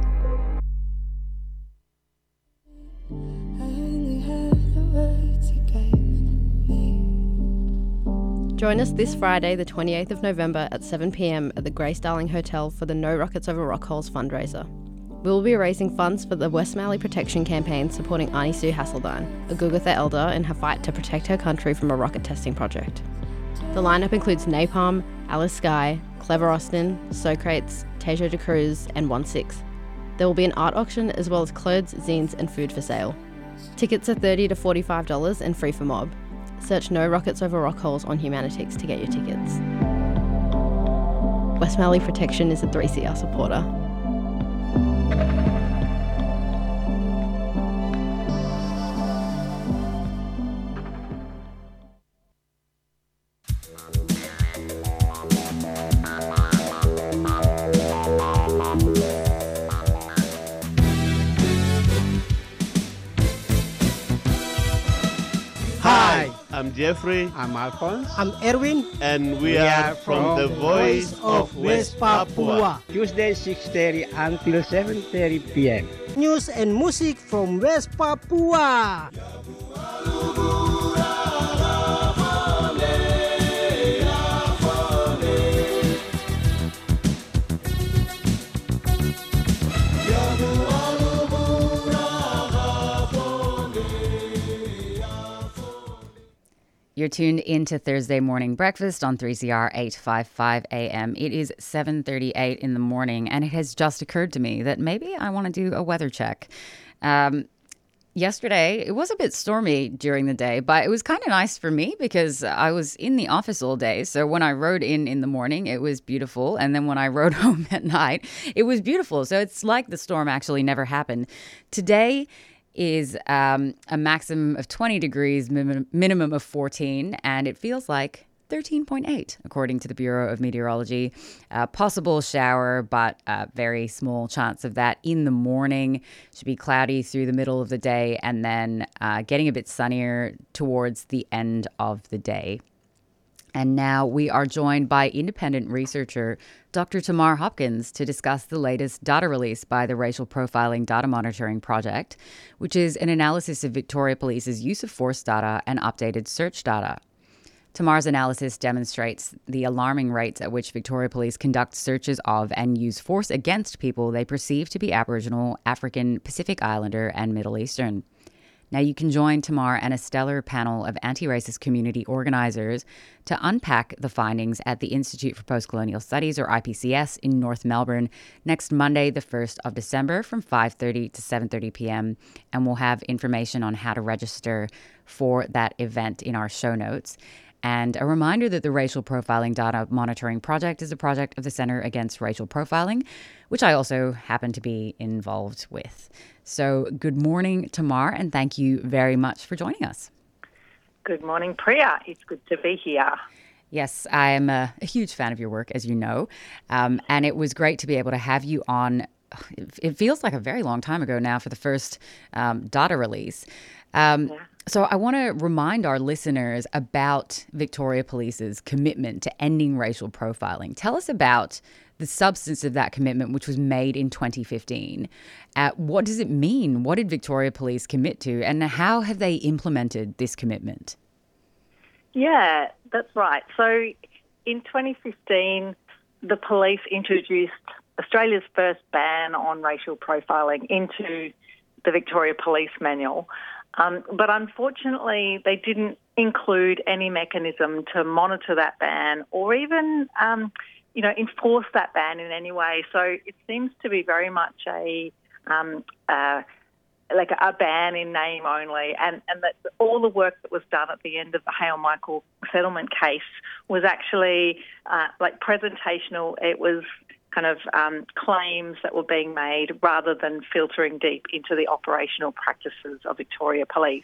Join us this Friday, the twenty-eighth of November at seven p.m. at the Grace Darling Hotel for the No Rockets Over Rockholes fundraiser. We will be raising funds for the West Mallee Protection Campaign supporting Arnie Sue Hasseldine, a Gugutha elder in her fight to protect her country from a rocket testing project. The lineup includes Napalm, Alice Skye, Clever Austin, Socrates, Tejo de Cruz, and one six. There will be an art auction as well as clothes, zines, and food for sale. Tickets are thirty to forty-five dollars and free for mob. Search No Rockets Over Rockholes on Humanitix to get your tickets. West Mallee Protection is a three C R supporter. I'm Jeffrey. I'm Alphonse. I'm Erwin. And we, we are, are from, from the Voice of West Papua. Tuesday six thirty until seven thirty p.m. News and music from West Papua. You're tuned into Thursday Morning Breakfast on three C R eight fifty-five A M. It is seven thirty-eight in the morning, and it has just occurred to me that maybe I want to do a weather check. Um, yesterday, it was a bit stormy during the day, but it was kind of nice for me because I was in the office all day. So when I rode in in the morning, it was beautiful. And then when I rode home at night, it was beautiful. So it's like the storm actually never happened. Today is um, a maximum of twenty degrees, min- minimum of fourteen, and it feels like thirteen point eight, according to the Bureau of Meteorology. Uh, possible shower, but a very small chance of that in the morning. Should be cloudy through the middle of the day, and then uh, getting a bit sunnier towards the end of the day. And now we are joined by independent researcher Doctor Tamar Hopkins to discuss the latest data release by the Racial Profiling Data Monitoring Project, which is an analysis of Victoria Police's use of force data and updated search data. Tamar's analysis demonstrates the alarming rates at which Victoria Police conduct searches of and use force against people they perceive to be Aboriginal, African, Pacific Islander, and Middle Eastern. Now, you can join Tamar and a stellar panel of anti-racist community organisers to unpack the findings at the Institute for Postcolonial Studies, or I P C S, in North Melbourne next Monday, the first of December from five thirty to seven thirty p.m. And we'll have information on how to register for that event in our show notes. And a reminder that the Racial Profiling Data Monitoring Project is a project of the Centre Against Racial Profiling, which I also happen to be involved with. So good morning, Tamar, and thank you very much for joining us. Good morning, Priya. It's good to be here. Yes, I am a, a huge fan of your work, as you know, um, and it was great to be able to have you on. It, it feels like a very long time ago now for the first um, data release. Um, yeah. So I want to remind our listeners about Victoria Police's commitment to ending racial profiling. Tell us about the substance of that commitment, which was made in twenty fifteen. Uh, what does it mean? What did Victoria Police commit to, and how have they implemented this commitment? Yeah, that's right. So in twenty fifteen, the police introduced Australia's first ban on racial profiling into the Victoria Police Manual. Um, but unfortunately, they didn't include any mechanism to monitor that ban or even, um, you know, enforce that ban in any way. So it seems to be very much a um, uh, like a ban in name only, and, and that all the work that was done at the end of the Hale Michael settlement case was actually uh, like presentational. It was kind of um, claims that were being made rather than filtering deep into the operational practices of Victoria Police.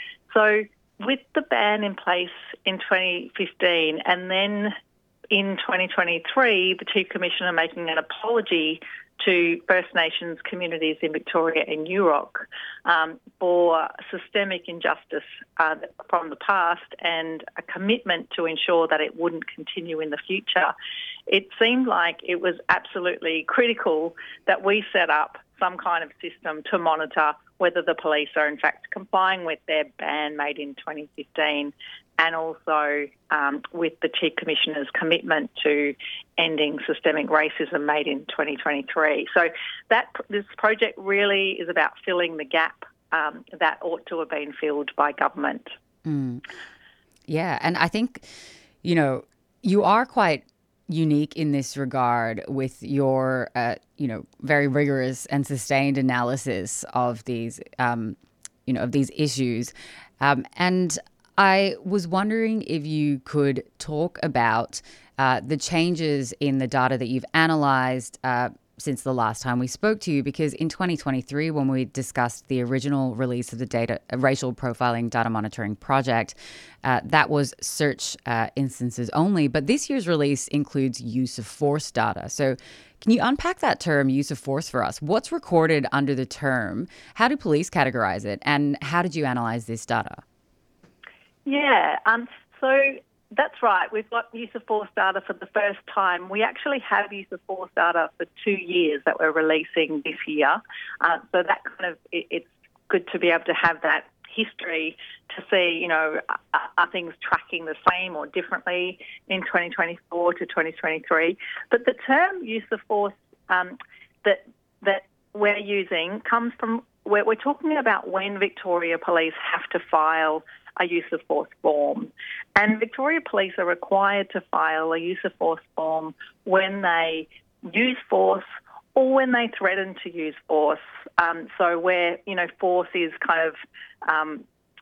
So with the ban in place in twenty fifteen and then in twenty twenty-three, the Chief Commissioner making an apology to First Nations communities in Victoria and Yurok um, for systemic injustice uh, from the past and a commitment to ensure that it wouldn't continue in the future, it seemed like it was absolutely critical that we set up some kind of system to monitor whether the police are in fact complying with their ban made in twenty fifteen and also um, with the Chief Commissioner's commitment to ending systemic racism made in twenty twenty-three. So that this project really is about filling the gap um, that ought to have been filled by government. Mm. Yeah, and I think, you know, you are quite unique in this regard with your, uh, you know, very rigorous and sustained analysis of these, um, you know, of these issues. Um, and I was wondering if you could talk about uh, the changes in the data that you've analysed uh, since the last time we spoke to you, because in twenty twenty-three, when we discussed the original release of the data uh, racial profiling data monitoring project, uh, that was search uh, instances only. But this year's release includes use of force data. So can you unpack that term, use of force, for us? What's recorded under the term? How do police categorize it? And how did you analyze this data? Yeah, um, so that's right. We've got use of force data for the first time. We actually have use of force data for two years that we're releasing this year. Uh, so that kind of, it, it's good to be able to have that history to see, you know, are, are things tracking the same or differently in twenty twenty-four to twenty twenty-three. But the term use of force um, that that we're using comes from, we're, we're talking about when Victoria Police have to file a use of force form. And Victoria Police are required to file a use of force form when they use force or when they threaten to use force. Um, so where, you know, force is kind of um,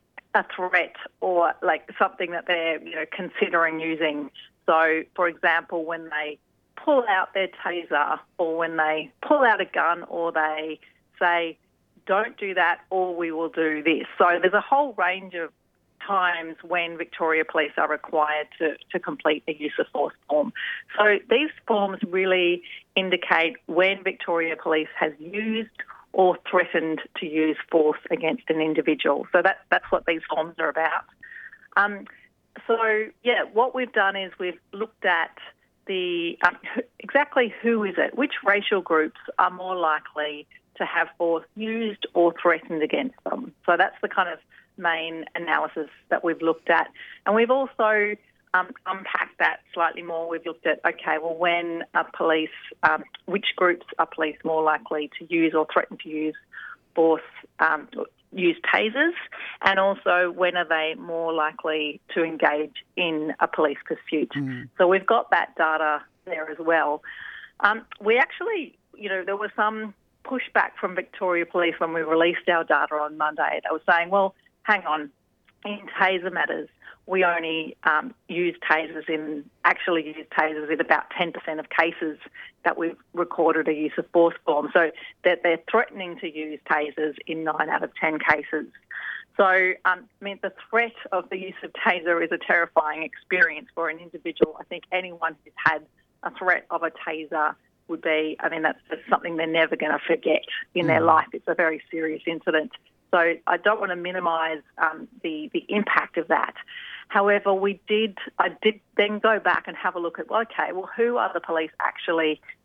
a threat or like something that they're, you know, considering using. So, for example, when they pull out their taser or when they pull out a gun or they say, don't do that or we will do this. So there's a whole range of times when Victoria Police are required to, to complete a use of force form. So these forms really indicate when Victoria Police has used or threatened to use force against an individual. So that, that's what these forms are about. Um, so, yeah, what we've done is we've looked at the um, exactly who is it, which racial groups are more likely to have force used or threatened against them. So that's the kind of main analysis that we've looked at. And we've also um, unpacked that slightly more. We've looked at, okay, well, when are police, um, which groups are police more likely to use or threaten to use force, um, use tasers, and also when are they more likely to engage in a police pursuit. Mm. So we've got that data there as well. Um, we actually, you know, there was some pushback from Victoria Police when we released our data on Monday. They were saying, well, hang on, in taser matters, we only um, use tasers in, actually use tasers in about ten percent of cases that we've recorded a use of force form. So that they're threatening to use tasers in nine out of ten cases. So, um, I mean, the threat of the use of taser is a terrifying experience for an individual. I think anyone who's had a threat of a taser would be, I mean, that's, that's something they're never going to forget in mm. their life. It's a very serious incident. So I don't want to minimise um, the, the impact of that. However, we did, I did then go back and have a look at, well, okay, well, who are the police actually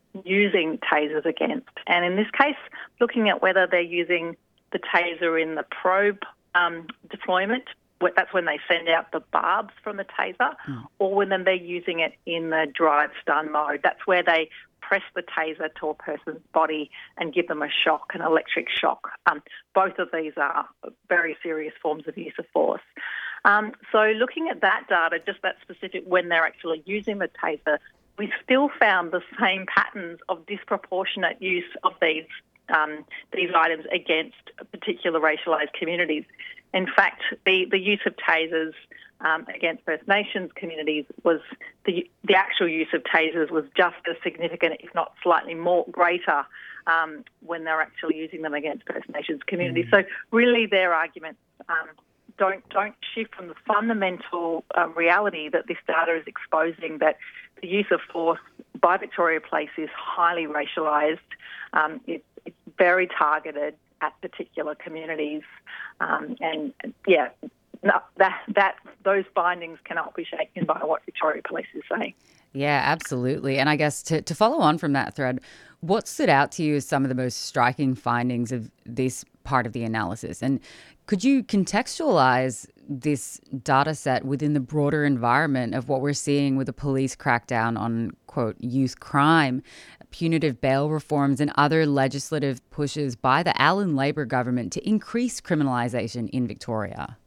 using tasers against. And in this case, looking at whether they're using the taser in the probe um, deployment, that's when they send out the barbs from the taser, mm. or when they're using it in the drive stun mode. That's where they press the taser to a person's body and give them a shock, an electric shock. Um, both of these are very serious forms of use of force. Um, so looking at that data, just that specific when they're actually using the taser, we still found the same patterns of disproportionate use of these um, these items against particular racialised communities. In fact, the, the use of tasers um, against First Nations communities was the the actual use of tasers was just as significant, if not slightly more greater, um, when they're actually using them against First Nations communities. Mm. So really, their arguments um, don't don't shift from the fundamental um, reality that this data is exposing that the use of force by Victoria Police is highly racialised. Um, it's, it's very targeted at particular communities, um, and yeah, no, that that those findings cannot be shaken by what Victoria Police is saying. Yeah, absolutely. And I guess to, to follow on from that thread, what stood out to you as some of the most striking findings of this part of the analysis? And could you contextualize this data set within the broader environment of what we're seeing with the police crackdown on, quote, youth crime, punitive bail reforms, and other legislative pushes by the Allan Labor government to increase criminalisation in Victoria?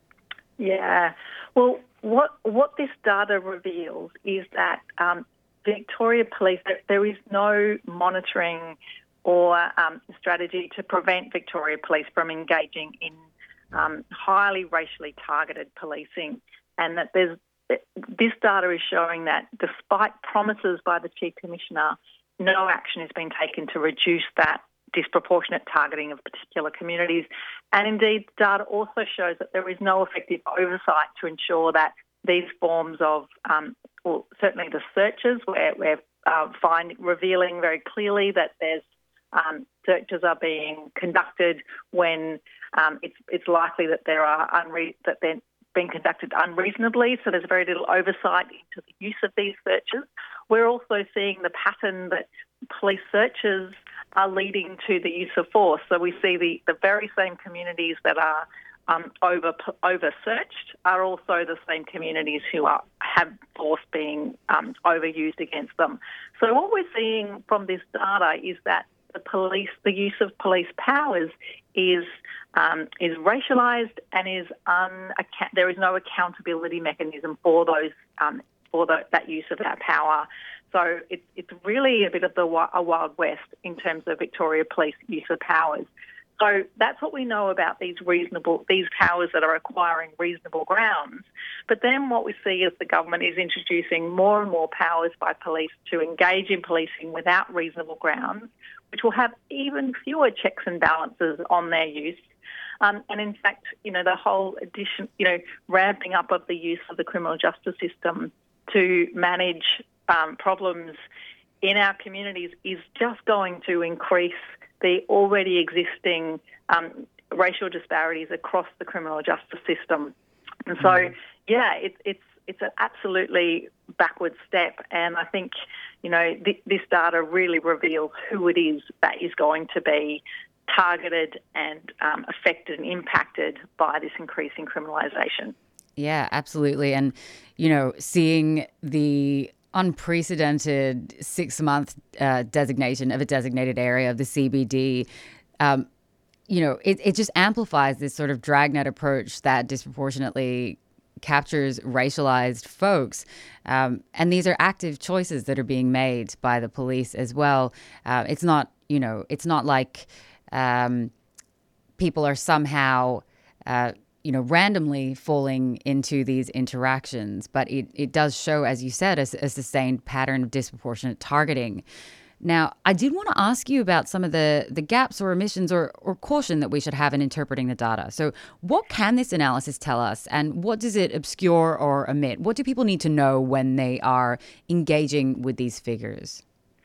Yeah. Well, what what this data reveals is that um, Victoria Police, there is no monitoring or um, strategy to prevent Victoria Police from engaging in um, highly racially targeted policing, and that there's this data is showing that despite promises by the Chief Commissioner, no action has been taken to reduce that disproportionate targeting of particular communities. And indeed, data also shows that there is no effective oversight to ensure that these forms of, um, well, certainly the searches, where we're uh, find, revealing very clearly that there's um, searches are being conducted when um, it's it's likely that there are unre- that they're being conducted unreasonably. So there's very little oversight into the use of these searches. We're also seeing the pattern that police searches are leading to the use of force. So we see the, the very same communities that are um, over over searched are also the same communities who are have force being um, overused against them. So what we're seeing from this data is that the police, the use of police powers is um, is racialised and is un- there is no accountability mechanism for those um, for the, that use of that power. So it's it's really a bit of the a Wild West in terms of Victoria Police use of powers. So that's what we know about these reasonable these powers that are acquiring reasonable grounds. But then what we see is the government is introducing more and more powers by police to engage in policing without reasonable grounds, which will have even fewer checks and balances on their use. Um, and in fact, you know, the whole addition, you know, ramping up of the use of the criminal justice system to manage um, problems in our communities is just going to increase the already existing um, racial disparities across the criminal justice system. And so, mm. yeah, it, it's it's an absolutely backward step. And I think, you know, th- this data really reveals who it is that is going to be targeted and um, affected and impacted by this increasing criminalisation. Yeah, absolutely. And, you know, seeing the unprecedented six-month uh, designation of a designated area of the C B D, um, you know, it, it just amplifies this sort of dragnet approach that disproportionately captures racialized folks. Um, and these are active choices that are being made by the police as well. Uh, it's not, you know, it's not like um, people are somehow uh, you know, randomly falling into these interactions, but it, it does show, as you said, a, a sustained pattern of disproportionate targeting. Now, I did want to ask you about some of the, the gaps or omissions or, or caution that we should have in interpreting the data. So what can this analysis tell us, and what does it obscure or omit? What do people need to know when they are engaging with these figures?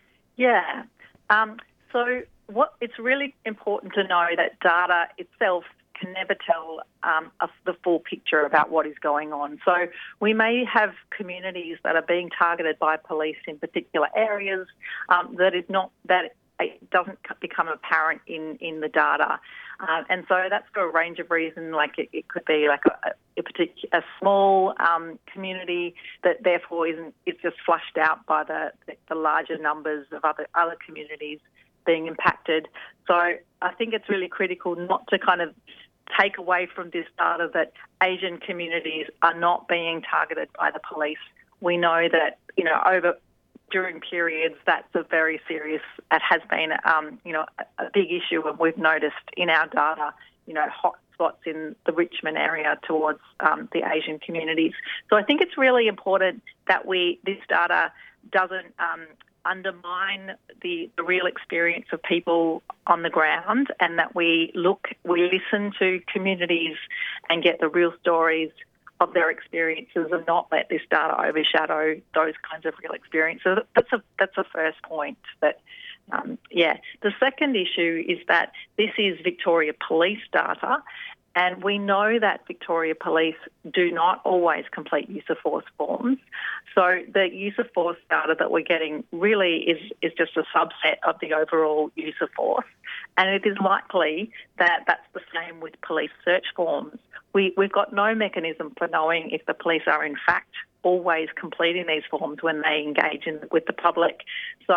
Yeah. Um, so what it's really important to know that data itself can never tell um, us the full picture about what is going on. So we may have communities that are being targeted by police in particular areas um, that is not that it doesn't become apparent in, in the data. Uh, and so that's for a range of reasons, like it, it could be like a, a, particular, a small um, community that therefore isn't, it's just flushed out by the, the larger numbers of other, other communities being impacted. So I think it's really critical not to kind of take away from this data that Asian communities are not being targeted by the police. We know that, you know, over during periods, that's a very serious, it has been, um, you know, a, a big issue, and we've noticed in our data, you know, hot spots in the Richmond area towards um, the Asian communities. So I think it's really important that we, this data doesn't um, undermine the, the real experience of people on the ground, and that we look, we listen to communities and get the real stories of their experiences and not let this data overshadow those kinds of real experiences. So that's a that's a first point. That um, yeah. The second issue is that this is Victoria Police data, and we know that Victoria Police do not always complete use of force forms. So the use of force data that we're getting really is, is just a subset of the overall use of force. And it is likely that that's the same with police search forms. We, we've got no mechanism for knowing if the police are in fact always completing these forms when they engage in, with the public. So,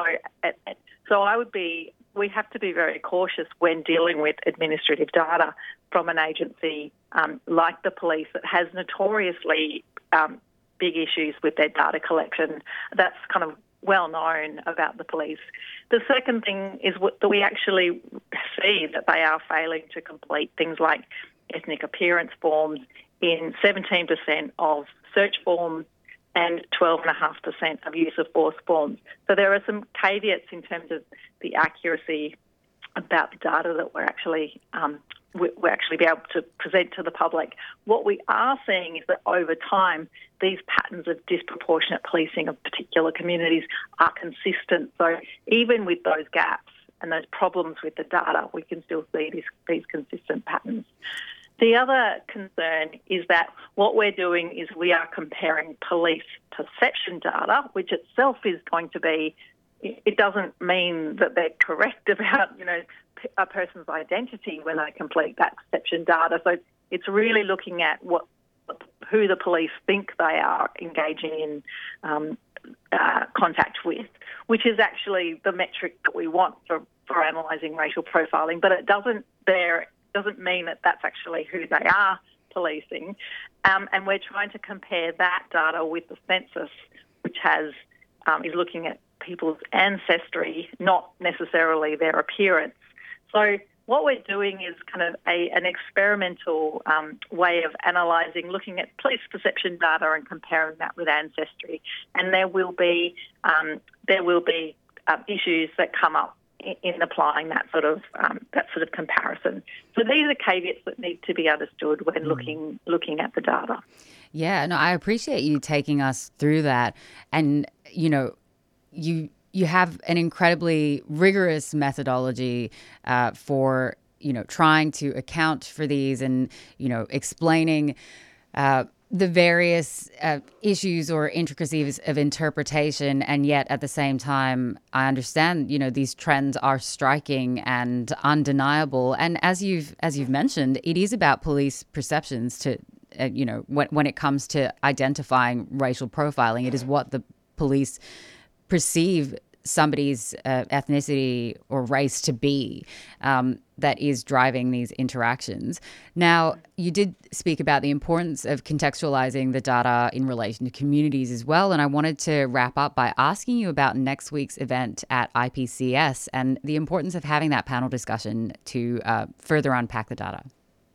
so I would be, we have to be very cautious when dealing with administrative data from an agency um, like the police that has notoriously um, big issues with their data collection. That's kind of well known about the police. The second thing is what, that we actually see that they are failing to complete things like ethnic appearance forms in seventeen percent of search forms and twelve point five percent of use of force forms. So there are some caveats in terms of the accuracy about the data that we're actually um, we're actually be able to present to the public. What we are seeing is that over time, these patterns of disproportionate policing of particular communities are consistent. So even with those gaps and those problems with the data, we can still see these, these consistent patterns. The other concern is that what we're doing is we are comparing police perception data, which itself is going to be, it doesn't mean that they're correct about, you know, a person's identity when they complete that perception data. So it's really looking at what who the police think they are engaging in um, uh, contact with, which is actually the metric that we want for, for analysing racial profiling. But it doesn't there doesn't mean that that's actually who they are policing. Um, and we're trying to compare that data with the census, which has um, is looking at people's ancestry, not necessarily their appearance. So what we're doing is kind of a, an experimental um, way of analysing, looking at police perception data and comparing that with ancestry. And there will be um, there will be uh, issues that come up in, in applying that sort of um, that sort of comparison. So these are caveats that need to be understood when mm. looking looking at the data. Yeah, no, I appreciate you taking us through that, and you know, you. You have an incredibly rigorous methodology uh, for, you know, trying to account for these and, you know, explaining uh, the various uh, issues or intricacies of interpretation. And yet at the same time, I understand, you know, these trends are striking and undeniable. And as you've as you've mentioned, it is about police perceptions to, uh, you know, when, when it comes to identifying racial profiling, it is what the police perceive somebody's uh, ethnicity or race to be um, that is driving these interactions. Now, you did speak about the importance of contextualizing the data in relation to communities as well, and I wanted to wrap up by asking you about next week's event at I P C S and the importance of having that panel discussion to uh, further unpack the data.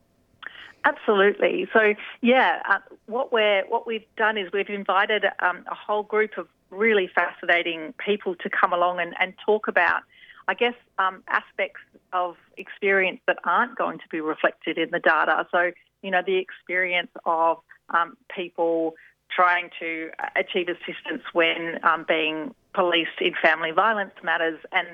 Absolutely. So, yeah, uh, what we're what we've done is we've invited um, a whole group of really fascinating people to come along and, and talk about, I guess, um, aspects of experience that aren't going to be reflected in the data. So, you know, the experience of um, people trying to achieve assistance when um, being policed in family violence matters, and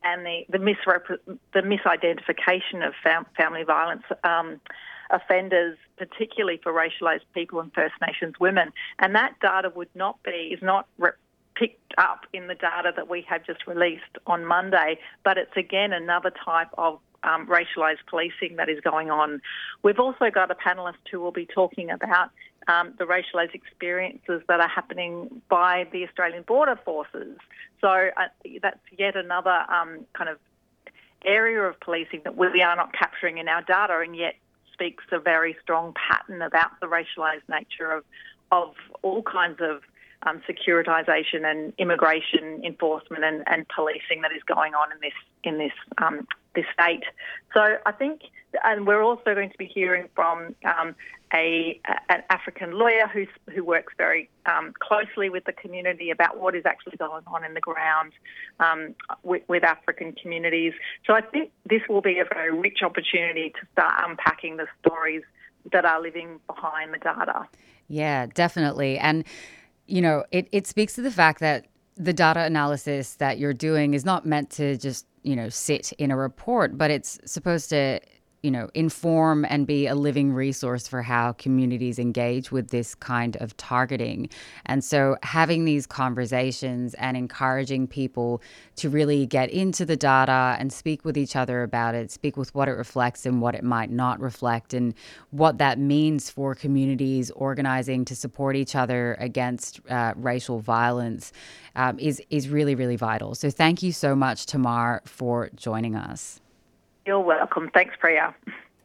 and the the, misrep- the misidentification of fam- family violence um, offenders, particularly for racialised people and First Nations women. And that data would not be, is not re- picked up in the data that we have just released on Monday, but it's again another type of um, racialised policing that is going on. We've also got a panellist who will be talking about um, the racialised experiences that are happening by the Australian Border Forces. So uh, that's yet another um, kind of area of policing that we are not capturing in our data, and yet speaks a very strong pattern about the racialised nature of of all kinds of um, securitisation and immigration enforcement and, and policing that is going on in this in this um, this state. So I think, and we're also going to be hearing from um, a an African lawyer who who works very um, closely with the community about what is actually going on in the ground um, with, with African communities. So I think this will be a very rich opportunity to start unpacking the stories that are living behind the data. Yeah, definitely. And, you know, it, it speaks to the fact that the data analysis that you're doing is not meant to just, you know, sit in a report, but it's supposed to, you know, inform and be a living resource for how communities engage with this kind of targeting. And so having these conversations and encouraging people to really get into the data and speak with each other about it, speak with what it reflects and what it might not reflect, and what that means for communities organizing to support each other against uh, racial violence um, is, is really, really vital. So thank you so much, Tamar, for joining us. You're welcome. Thanks, Priya.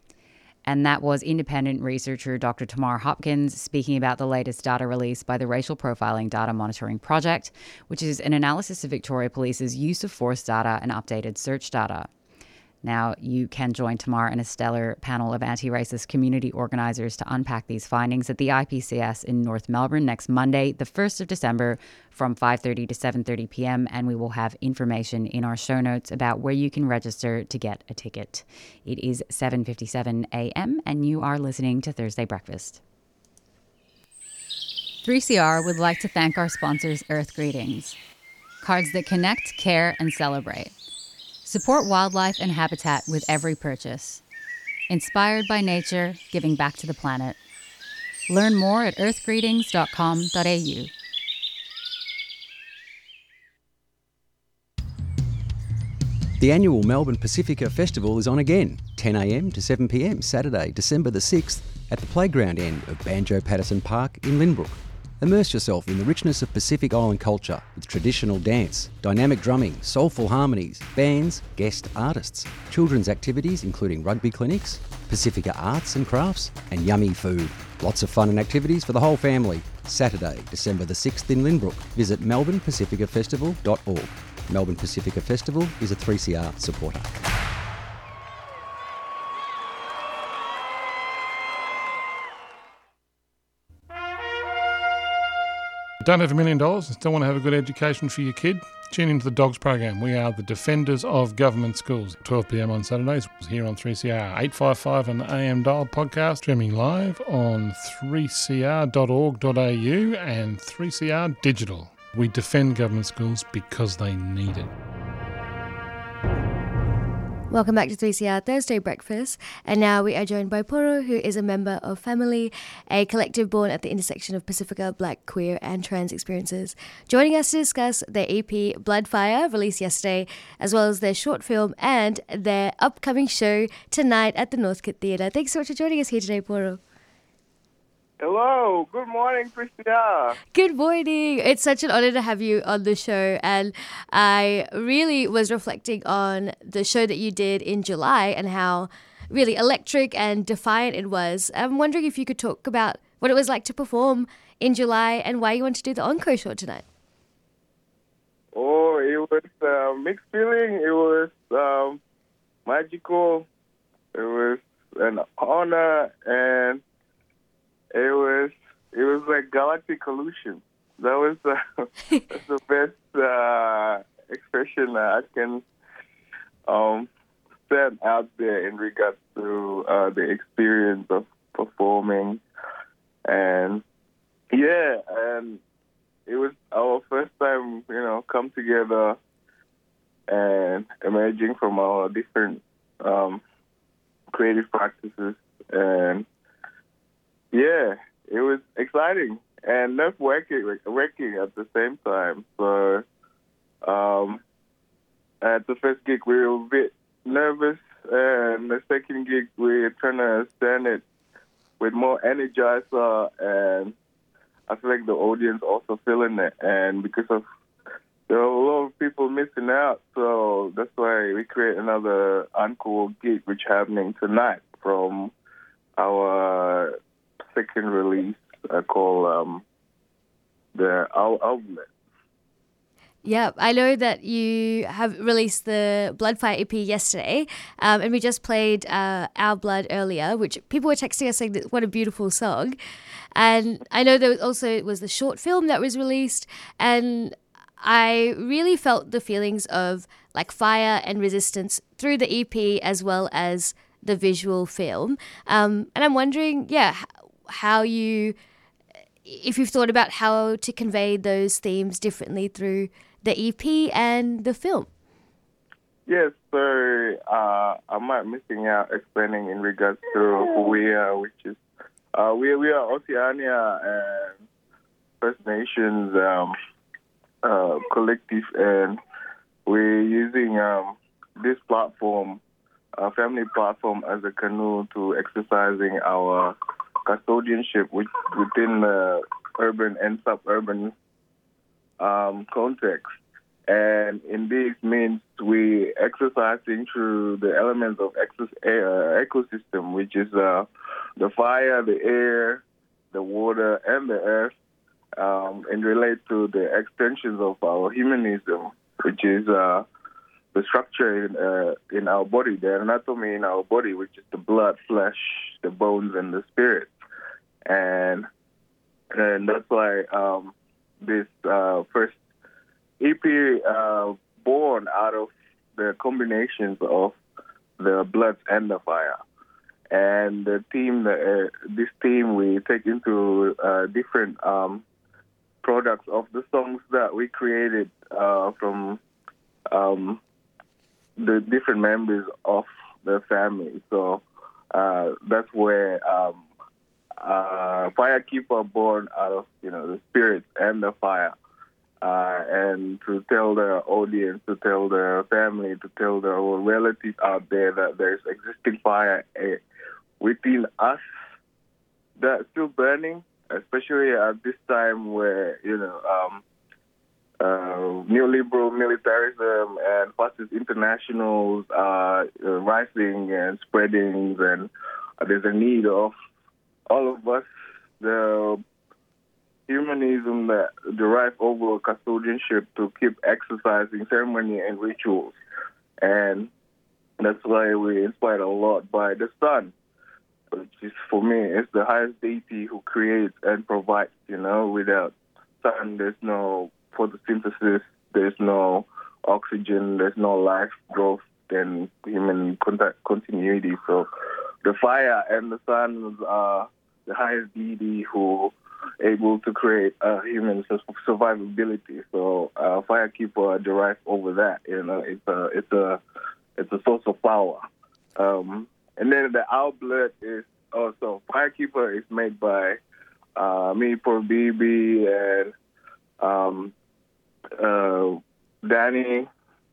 And that was independent researcher Doctor Tamar Hopkins speaking about the latest data release by the Racial Profiling Data Monitoring Project, which is an analysis of Victoria Police's use of force data and updated search data. Now, you can join Tamar and a stellar panel of anti-racist community organisers to unpack these findings at the I P C S in North Melbourne next Monday, the first of December, from five thirty to seven thirty p.m, and we will have information in our show notes about where you can register to get a ticket. It is seven fifty-seven a.m, and you are listening to Thursday Breakfast. three C R would like to thank our sponsors, Earth Greetings, cards that connect, care, and celebrate. Support wildlife and habitat with every purchase. Inspired by nature, giving back to the planet. Learn more at earth greetings dot com dot a u. The annual Melbourne Pacifica Festival is on again, ten a.m. to seven p.m. Saturday, December the sixth, at the playground end of Banjo Patterson Park in Lynbrook. Immerse yourself in the richness of Pacific Island culture with traditional dance, dynamic drumming, soulful harmonies, bands, guest artists, children's activities including rugby clinics, Pacifica arts and crafts, and yummy food. Lots of fun and activities for the whole family. Saturday, December the sixth in Lynbrook. Visit melbourne pacifica festival dot org. Melbourne Pacifica Festival is a three C R supporter. Don't have a million dollars and still want to have a good education for your kid? Tune into the Dogs program. We are the Defenders of Government Schools. twelve p.m. on Saturdays here on three C R. eight fifty-five and A M Dial podcast, streaming live on three c r dot org dot a u and three C R Digital. We defend government schools because they need it. Welcome back to three C R Thursday Breakfast, and now we are joined by Poro, who is a member of Family, a collective born at the intersection of Pacifica, Black, queer and trans experiences. Joining us to discuss their E P Bloodfire, released yesterday, as well as their short film and their upcoming show tonight at the Northcote Theatre. Thanks so much for joining us here today, Poro. Hello, good morning, Priscilla. Good morning. It's such an honor to have you on the show, and I really was reflecting on the show that you did in July and how really electric and defiant it was. I'm wondering if you could talk about what it was like to perform in July and why you wanted to do the encore show tonight. Oh, it was a mixed feeling. It was um, magical. It was an honor, and It was it was like galactic collusion. That was uh, that's the best uh, expression I can um, set out there in regards to uh, the experience of performing. And yeah, and it was our first time, you know, come together and emerging from our different um, creative practices. And yeah, it was exciting and nerve wracking wracking at the same time. So um, at the first gig, we were a bit nervous, and the second gig, we were trying to stand it with more energizer, and I feel like the audience also feeling it. And because of there are a lot of people missing out, so that's why we create another encore gig, which happening tonight from our second release uh, called um, the Our Outlet. Yeah, I know that you have released the Bloodfire E P yesterday, um, and we just played uh, Our Blood earlier, which people were texting us saying that what a beautiful song. And I know there was also was the short film that was released, and I really felt the feelings of like fire and resistance through the E P as well as the visual film. Um, and I'm wondering, yeah, how you, if you've thought about how to convey those themes differently through the E P and the film. Yes, so uh, I might missing out explaining in regards to who we are, which is uh, we we are Oceania and First Nations um, uh, collective, and we're using um, this platform, a family platform, as a canoe to exercising our custodianship with, within the urban and suburban um, context. And in this means we exercising through the elements of ex- uh, ecosystem, which is uh, the fire, the air, the water, and the earth, um, and relate to the extensions of our humanism, which is uh, the structure in, uh, in our body, the anatomy in our body, which is the blood, flesh, the bones, and the spirit. And and that's why um, this uh, first E P uh, born out of the combinations of the blood and the fire. And the theme, the, uh, this theme we take into uh, different um, products of the songs that we created uh, from um, the different members of the family. So uh, that's where um, uh, Firekeeper born out of, you know, the spirit and the fire. Uh, and to tell the audience, to tell the family, to tell the relatives out there that there's existing fire uh, within us that's still burning, especially at this time where, you know, um, uh, neoliberal militarism and fascist internationals are uh, rising and spreading, and uh, there's a need of all of us, the humanism that derive over custodianship, to keep exercising ceremony and rituals. And that's why we're inspired a lot by the sun, which is, for me, is the highest deity who creates and provides. You know, without sun, there's no photosynthesis, there's no oxygen, there's no life growth and human contact continuity. So the fire and the sun are the highest deity who able to create uh, human survivability. So uh, Firekeeper derived over that. You know, it's a it's a it's a source of power. Um, and then the Our Blood is also Firekeeper is made by uh, me, Paul B B, and um, uh, Danny,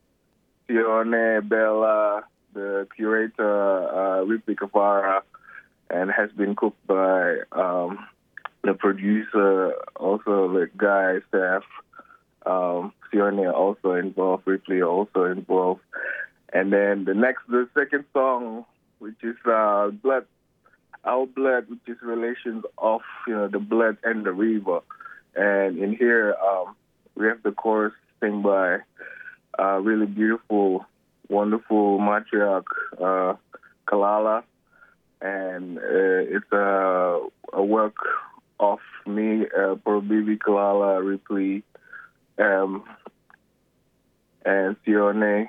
Sione, Bella, the curator, uh, Ripley Kavara, and has been cooked by um, the producer, also the guy, staff, um, Sione also involved, Ripley also involved. And then the next, the second song, which is uh, Blood, Our Blood, which is relations of, you know, the blood and the river. And in here, um, we have the chorus sung by uh, really beautiful, wonderful matriarch, uh, Kalala. And uh, it's a, a work of me, uh, Bibi, Kalala, Ripley, um, and Sione,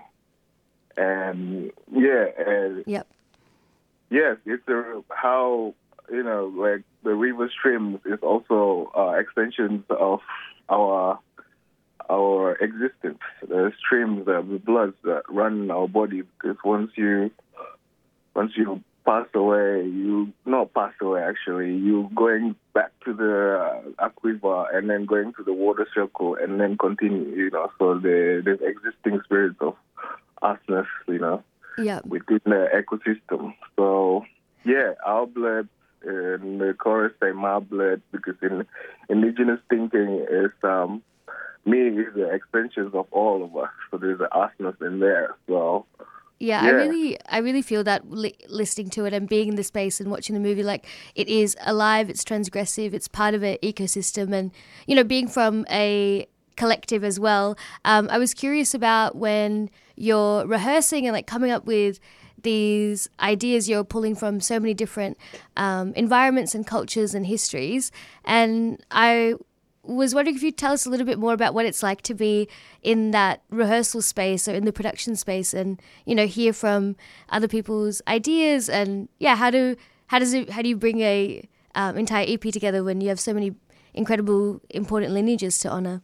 and yeah, and yep, yes, it's a, how, you know, like the river streams is also uh, extensions of our our existence, the streams, the, the bloods that run in our body. Because once you once you pass away, you not pass away actually. You going back to the uh, aquifer and then going to the water circle and then continue. You know, so the the existing spirits of usness, you know, yeah, within the ecosystem. So yeah, our blood. And the chorus say my blood, because in indigenous thinking is um, me is the extensions of all of us. So there's an usness in there. So yeah, yeah, I really, I really feel that li- listening to it and being in the space and watching the movie, like it is alive, it's transgressive, it's part of an ecosystem, and you know, being from a collective as well. Um, I was curious about when you're rehearsing and like coming up with these ideas, you're pulling from so many different um, environments and cultures and histories. And I was wondering if you'd tell us a little bit more about what it's like to be in that rehearsal space or in the production space, and you know, hear from other people's ideas. And yeah, how do how does it how do you bring a um, entire E P together when you have so many incredible, important lineages to honor?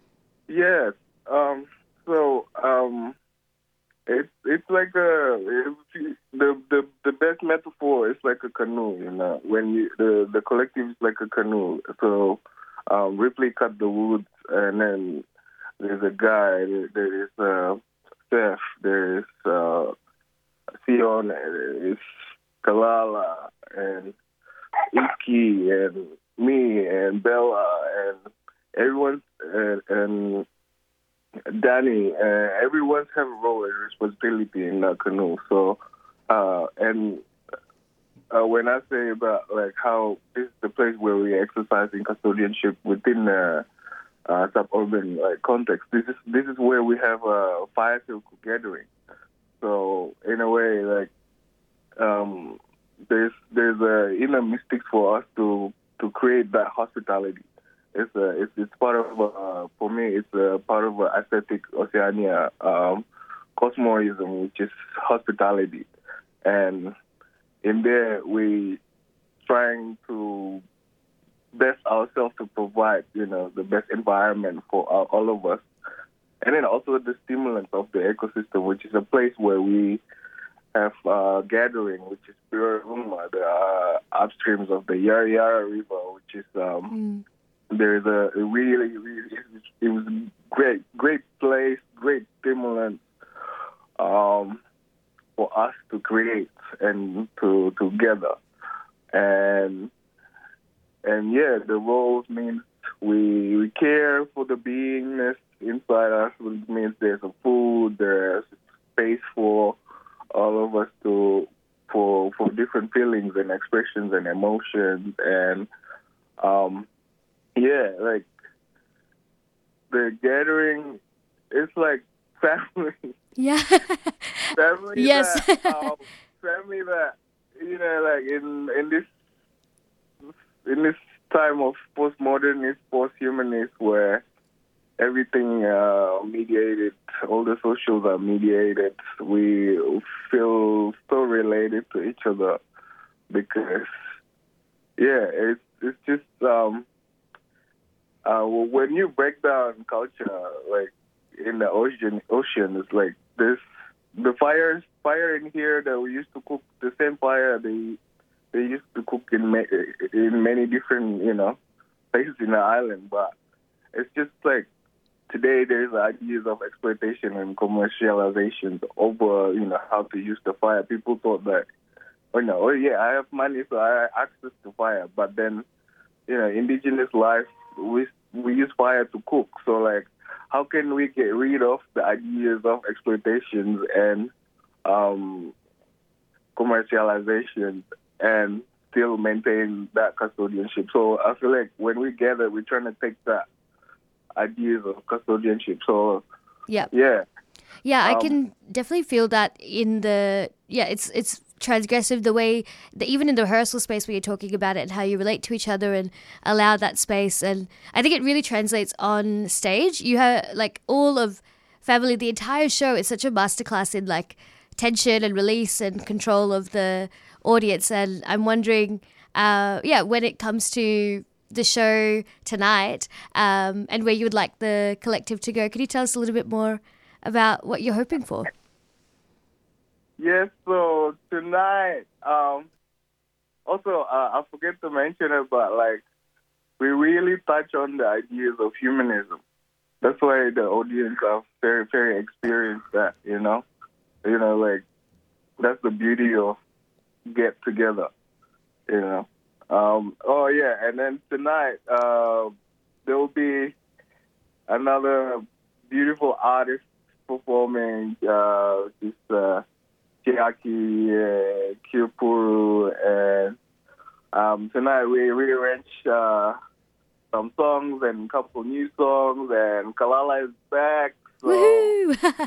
Yes. Um, so. Um It's it's like a it's, the the the best metaphor is like a canoe, you know. When you, the the collective is like a canoe. So um, Ripley cut the wood, and then there's a guy. There is uh, Steph. There is uh, Sion. There is Kalala and Iki and me and Bella and everyone and. and Danny, uh, everyone's have a role and responsibility in that canoe. So, uh, and uh, when I say about like how this is the place where we exercise in custodianship within the uh, suburban like context, this is this is where we have a fire circle gathering. So, in a way, like um, there's there's a inner mystics for us to to create that hospitality. It's a, it's it's part of uh, for me. It's a part of uh, aesthetic Oceania um, cosmoism, which is hospitality, and in there we trying to best ourselves to provide, you know, the best environment for uh, all of us, and then also the stimulants of the ecosystem, which is a place where we have uh, gathering, which is Pure Uma, the uh, upstreams of the Yara Yara River, which is. Um, mm. There's a really, really, it was a great, great place, great stimulant um, for us to create and to together. And and yeah, the roles means we we care for the beingness inside us, which means there's a food, there's space for all of us to for for different feelings and expressions and emotions and um. Yeah, like the gathering, it's like family. Yeah. family. Yes. That, um, family that you know, like in in this in this time of postmodernist, posthumanist, where everything uh, mediated, all the socials are mediated. We feel so related to each other because, yeah, it's it's just. Um, Uh, well, when you break down culture, like in the ocean, ocean, it's like this. The fires, fire in here that we used to cook, the same fire they they used to cook in ma- in many different, you know, places in the island. But it's just like today there's ideas of exploitation and commercialization over, you know, how to use the fire. People thought that, oh no, oh yeah, I have money, so I have access to fire. But then, you know, indigenous life. We we use fire to cook, so like, how can we get rid of the ideas of exploitations and um, commercialization and still maintain that custodianship? So I feel like when we gather, we're trying to take that ideas of custodianship. So yeah, yeah, yeah, I um, can definitely feel that in the yeah, it's it's. transgressive the way that even in the rehearsal space where you're talking about it and how you relate to each other and allow that space, and I think it really translates on stage. You have like all of Family, the entire show is such a masterclass in like tension and release and control of the audience, and I'm wondering uh yeah when it comes to the show tonight um, and where you would like the collective to go. Could you tell us a little bit more about what you're hoping for? Yes, so tonight, um, also, uh, I forget to mention it, but like, we really touch on the ideas of humanism. That's why the audience are very, very experienced that, you know? You know, like, that's the beauty of get together, you know? Um, oh, yeah, and then tonight, uh, there will be another beautiful artist performing, uh, this, uh, Chiaki, uh, Kyupuru, and um, tonight we rearranged uh, some songs and a couple new songs, and Kalala is back. So. Woohoo!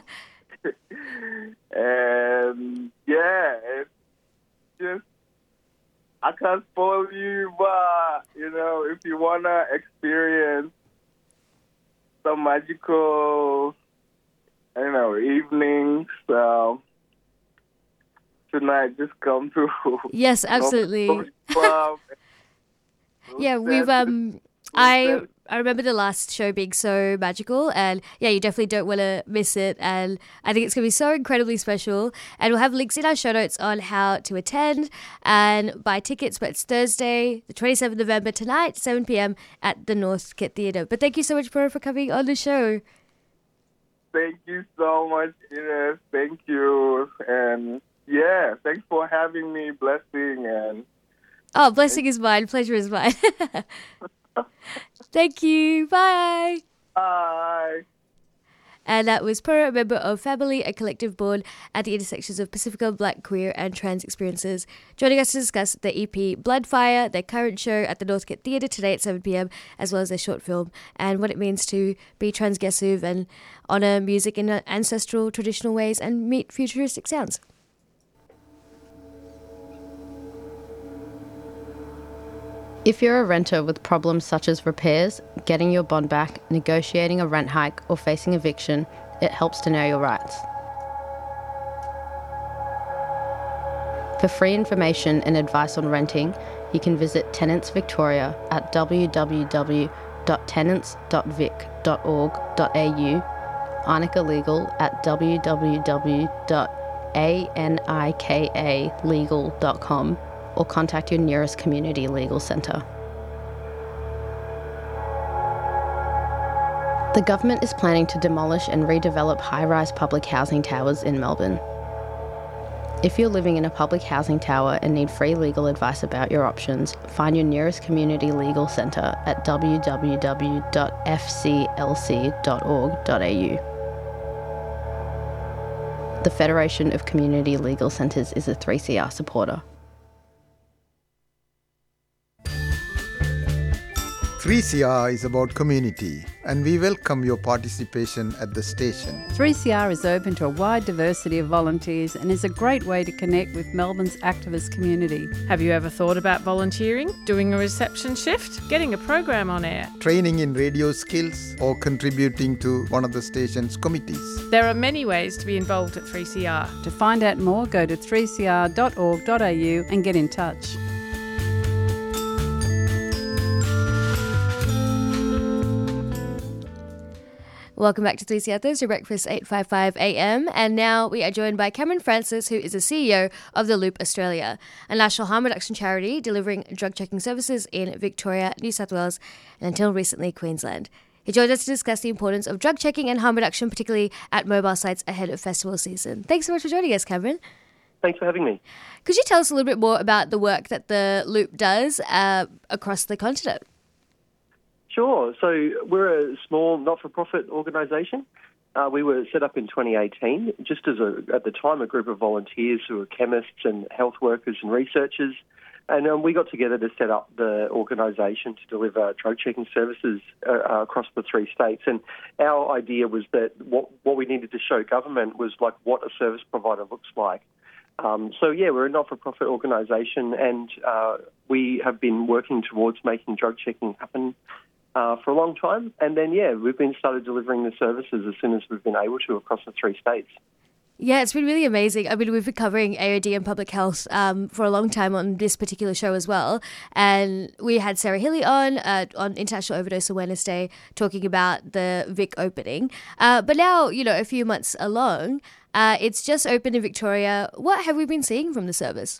And yeah, it's just, I can't spoil you, but, you know, if you want to experience some magical, you know, evenings, uh, tonight, just come through. Yes, absolutely. Yeah, we've um I I remember the last show being so magical, and yeah, you definitely don't want to miss it, and I think it's going to be so incredibly special. And we'll have links in our show notes on how to attend and buy tickets, but it's Thursday the twenty-seventh of November tonight, seven p.m. at the Northcote Theatre. But thank you so much, Pura, for coming on the show. Thank you so much, Ines. Thank you. And yeah, thanks for having me. Blessing and oh, blessing is mine. Pleasure is mine. Thank you. Bye. Bye. And that was Pura, a member of Family, a collective born at the intersections of Pacifica, Black, queer and trans experiences, joining us to discuss the E P Bloodfire, their current show at the Northcote Theatre today at seven p.m, as well as their short film, and what it means to be transgressive and honour music in ancestral traditional ways and meet futuristic sounds. If you're a renter with problems such as repairs, getting your bond back, negotiating a rent hike, or facing eviction, it helps to know your rights. For free information and advice on renting, you can visit Tenants Victoria at w w w dot tenants dot vic dot org dot a u, Arnica Legal at w w w dot anika legal dot com, or contact your nearest community legal centre. The government is planning to demolish and redevelop high-rise public housing towers in Melbourne. If you're living in a public housing tower and need free legal advice about your options, find your nearest community legal centre at w w w dot f c l c dot org dot a u. The Federation of Community Legal Centres is a three C R supporter. three C R is about community, and we welcome your participation at the station. three C R is open to a wide diversity of volunteers and is a great way to connect with Melbourne's activist community. Have you ever thought about volunteering, doing a reception shift, getting a program on air, training in radio skills, or contributing to one of the station's committees? There are many ways to be involved at three C R. To find out more, go to three c r dot org dot a u and get in touch. Welcome back to three C R Thursday Breakfast, eight fifty-five a m. And now we are joined by Cameron Francis, who is the C E O of The Loop Australia, a national harm reduction charity delivering drug checking services in Victoria, New South Wales, and until recently, Queensland. He joined us to discuss the importance of drug checking and harm reduction, particularly at mobile sites ahead of festival season. Thanks so much for joining us, Cameron. Thanks for having me. Could you tell us a little bit more about the work that The Loop does uh, across the continent? Sure. So we're a small not-for-profit organisation. Uh, we were set up in twenty eighteen, just as, a, at the time, a group of volunteers who were chemists and health workers and researchers. And um, we got together to set up the organisation to deliver drug checking services uh, across the three states. And our idea was that what, what we needed to show government was like what a service provider looks like. Um, so, yeah, we're a not-for-profit organisation, and uh, we have been working towards making drug checking happen Uh, for a long time. And then, yeah, we've been started delivering the services as soon as we've been able to across the three states. Yeah, it's been really amazing. I mean, we've been covering A O D and public health um, for a long time on this particular show as well. And we had Sarah Healy on uh, on International Overdose Awareness Day talking about the Vic opening. Uh, but now, you know, a few months along, uh, it's just opened in Victoria. What have we been seeing from the service?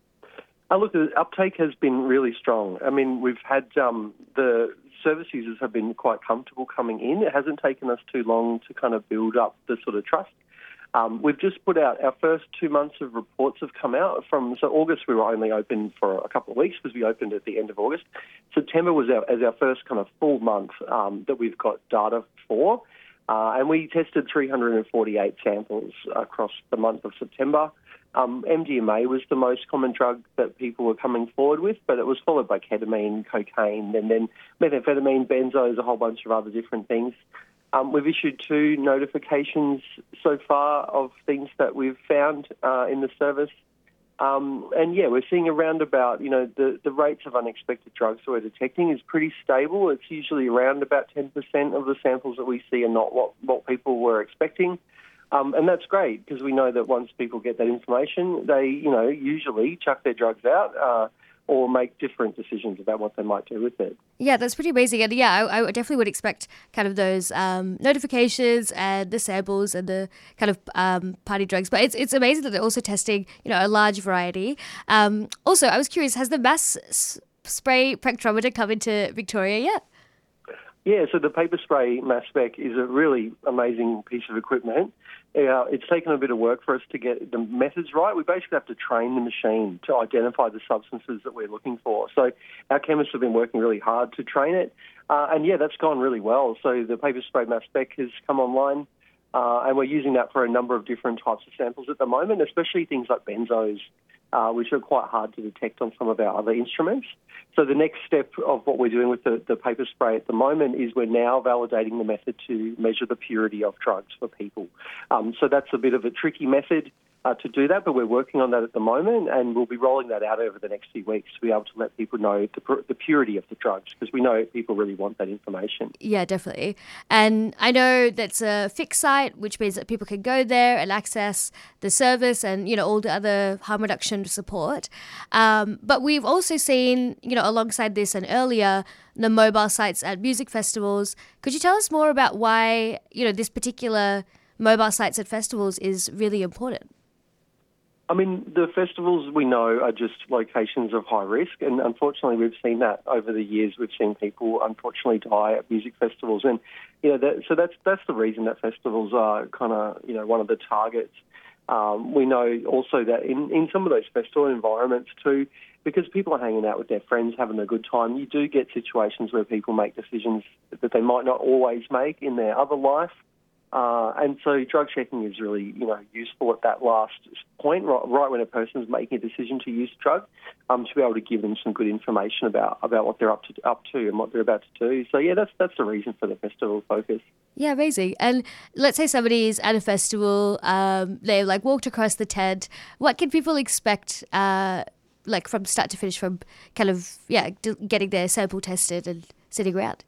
Uh, look, the uptake has been really strong. I mean, we've had um, the service users have been quite comfortable coming in. It hasn't taken us too long to kind of build up the sort of trust. Um, we've just put out our first two months of reports have come out from, so August we were only open for a couple of weeks because we opened at the end of August. September was our, as our first kind of full month um, that we've got data for. Uh, and we tested three hundred forty-eight samples across the month of September. Um, M D M A was the most common drug that people were coming forward with, but it was followed by ketamine, cocaine, and then methamphetamine, benzos, a whole bunch of other different things. Um, we've issued two notifications so far of things that we've found uh, in the service. Um, and, yeah, we're seeing around about, you know, the, the rates of unexpected drugs that we're detecting is pretty stable. It's usually around about ten percent of the samples that we see are not what, what people were expecting. Um, and that's great because we know that once people get that information, they, you know, usually chuck their drugs out uh, or make different decisions about what they might do with it. Yeah, that's pretty amazing. And yeah, I, I definitely would expect kind of those um, notifications and the samples and the kind of um, party drugs. But it's it's amazing that they're also testing, you know, a large variety. Um, also, I was curious, has the mass s- spray spectrometer come into Victoria yet? Yeah, so the paper spray mass spec is a really amazing piece of equipment. Uh, it's taken a bit of work for us to get the methods right. We basically have to train the machine to identify the substances that we're looking for. So our chemists have been working really hard to train it. Uh, and, yeah, that's gone really well. So the paper spray mass spec has come online, uh, and we're using that for a number of different types of samples at the moment, especially things like benzos, uh, which are quite hard to detect on some of our other instruments. So the next step of what we're doing with the, the paper spray at the moment is we're now validating the method to measure the purity of drugs for people. Um, so that's a bit of a tricky method uh, to do that, but we're working on that at the moment, and we'll be rolling that out over the next few weeks to be able to let people know the, the purity of the drugs, because we know people really want that information. Yeah, definitely. And I know that's a fixed site, which means that people can go there and access the service and, you know, all the other harm reduction support. Um, but we've also seen, you know, alongside this and earlier, the mobile sites at music festivals. Could you tell us more about why, you know, this particular mobile sites at festivals is really important? I mean, the festivals we know are just locations of high risk, and unfortunately we've seen that over the years. We've seen people unfortunately die at music festivals, and you know, that, so that's that's the reason that festivals are kind of, you know, one of the targets. Um, we know also that in, in some of those festival environments too, because people are hanging out with their friends, having a good time, you do get situations where people make decisions that they might not always make in their other life. Uh, and so drug checking is really, you know, useful at that last point, right, right when a person's making a decision to use a drug, um, to be able to give them some good information about, about what they're up to up to and what they're about to do. So, yeah, that's that's the reason for the festival focus. Yeah, amazing. And let's say somebody's at a festival, um, they've, like, walked across the tent. What can people expect, uh, like, from start to finish, from kind of, yeah, getting their sample tested and sitting around?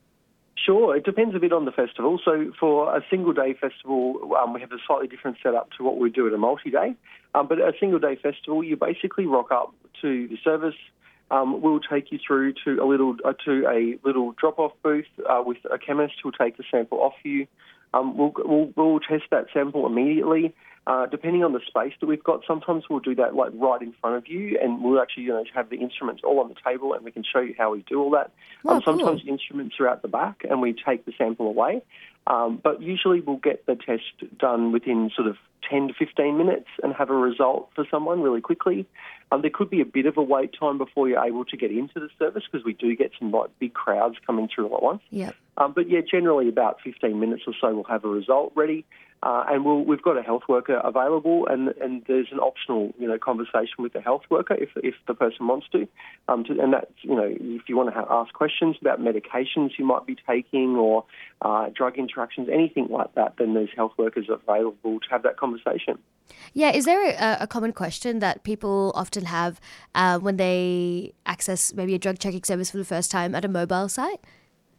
Sure, it depends a bit on the festival. So for a single-day festival, um, we have a slightly different setup to what we do at a multi-day. Um, but at a single-day festival, you basically rock up to the service. Um, we'll take you through to a little uh, to a little drop-off booth uh, with a chemist who'll take the sample off you. Um, we'll, we'll we'll test that sample immediately. Uh, depending on the space that we've got, sometimes we'll do that like right in front of you, and we'll actually, you know, have the instruments all on the table, and we can show you how we do all that. Oh, um, sometimes cool. the instruments are out the back, and we take the sample away. Um, but usually we'll get the test done within sort of ten to fifteen minutes and have a result for someone really quickly. Um, there could be a bit of a wait time before you're able to get into the service, because we do get some like big crowds coming through all at once. Yeah. Um, but yeah, generally about fifteen minutes or so we'll have a result ready. Uh, and we'll, we've got a health worker available, and, and there's an optional, you know, conversation with the health worker if if the person wants to. Um, to and that's, you know, if you want to have, ask questions about medications you might be taking or uh, drug interactions, anything like that, then there's health workers available to have that conversation. Yeah, is there a, a common question that people often have uh, when they access maybe a drug checking service for the first time at a mobile site?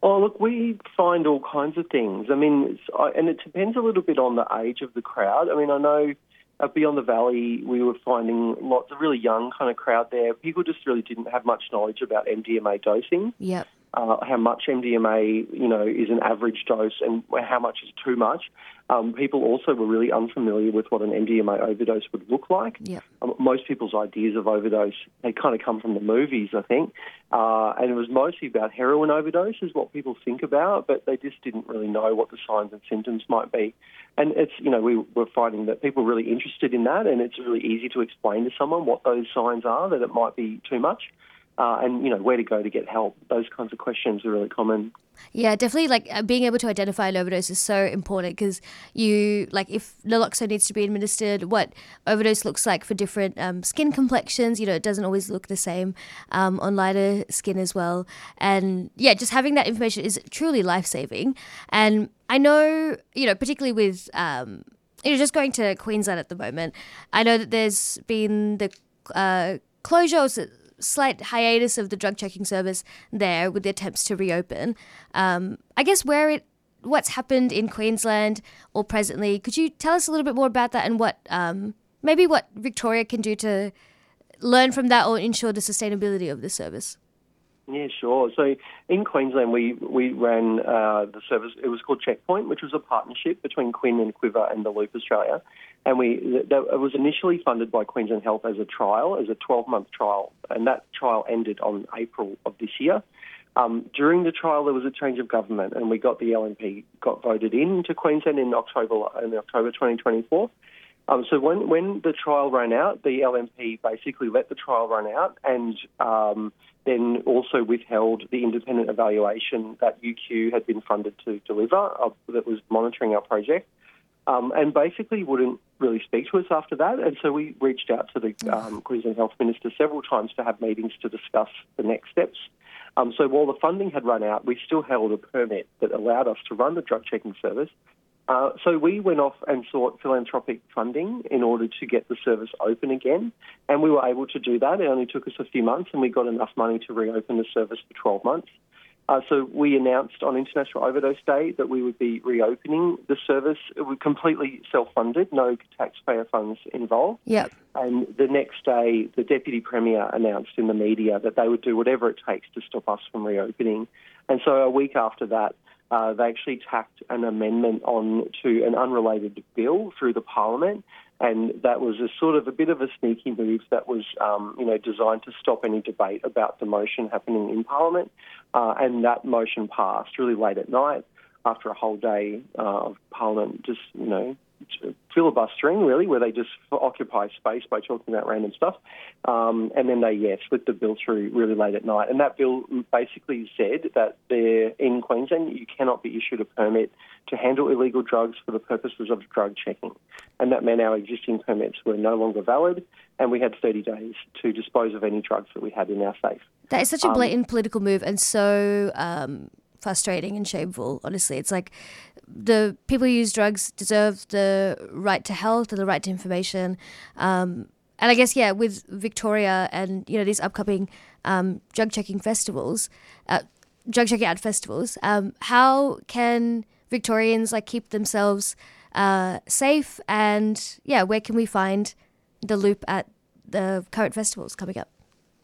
Oh, look, we find all kinds of things. I mean, it's, I, and it depends a little bit on the age of the crowd. I mean, I know up Beyond the Valley, we were finding lots of really young kind of crowd there. People just really didn't have much knowledge about M D M A dosing. Yep. Uh, how much M D M A, you know, is an average dose and how much is too much. Um, people also were really unfamiliar with what an M D M A overdose would look like. Yep. Um, most people's ideas of overdose, they kind of come from the movies, I think. Uh, and it was mostly about heroin overdose is what people think about, but they just didn't really know what the signs and symptoms might be. And it's, you know, we were finding that people are really interested in that, and it's really easy to explain to someone what those signs are, that it might be too much. Uh, and, you know, where to go to get help. Those kinds of questions are really common. Yeah, definitely, like, uh, being able to identify an overdose is so important because you, like, if naloxone needs to be administered, what overdose looks like for different um, skin complexions, you know, it doesn't always look the same um, on lighter skin as well. And, yeah, just having that information is truly life-saving. And I know, you know, particularly with, um, you know, just going to Queensland at the moment, I know that there's been the uh, closure or slight hiatus of the drug checking service there with the attempts to reopen. Um, I guess where it, what's happened in Queensland or presently, could you tell us a little bit more about that and what um, maybe what Victoria can do to learn from that or ensure the sustainability of the service? Yeah, sure. So in Queensland, we we ran uh, the service. It was called Checkpoint, which was a partnership between Quinn and Quiver and the Loop Australia. And we that, it was initially funded by Queensland Health as a trial, as a twelve-month trial, and that trial ended on April of this year. Um, during the trial, there was a change of government, and we got the L N P got voted in to Queensland in October in October twenty twenty-four. Um, so when when the trial ran out, the L N P basically let the trial run out and um, then also withheld the independent evaluation that U Q had been funded to deliver uh, that was monitoring our project, um, and basically wouldn't really speak to us after that. And so we reached out to the um, Queensland Health Minister several times to have meetings to discuss the next steps. Um, so while the funding had run out, we still held a permit that allowed us to run the drug checking service. Uh, so we went off and sought philanthropic funding in order to get the service open again, and we were able to do that. It only took us a few months, and we got enough money to reopen the service for twelve months. Uh, so we announced on International Overdose Day that we would be reopening the service. It was completely self-funded, no taxpayer funds involved. Yep. And the next day, the Deputy Premier announced in the media that they would do whatever it takes to stop us from reopening. And so a week after that, Uh, they actually tacked an amendment on to an unrelated bill through the Parliament, and that was a sort of a bit of a sneaky move that was, um, you know, designed to stop any debate about the motion happening in Parliament. Uh, and that motion passed really late at night after a whole day uh, of Parliament just, you know, filibustering, really, where they just occupy space by talking about random stuff. Um, and then they, yeah, slipped the bill through really late at night. And that bill basically said that there, in Queensland, you cannot be issued a permit to handle illegal drugs for the purposes of drug checking. And that meant our existing permits were no longer valid, and we had thirty days to dispose of any drugs that we had in our safe. That is such a blatant um, political move and so um, frustrating and shameful, honestly. It's like the people who use drugs deserve the right to health and the right to information. Um, and I guess, yeah, with Victoria and, you know, these upcoming um, drug checking festivals, uh, drug checking out festivals, um, how can Victorians, like, keep themselves uh, safe? And, yeah, where can we find the Loop at the current festivals coming up?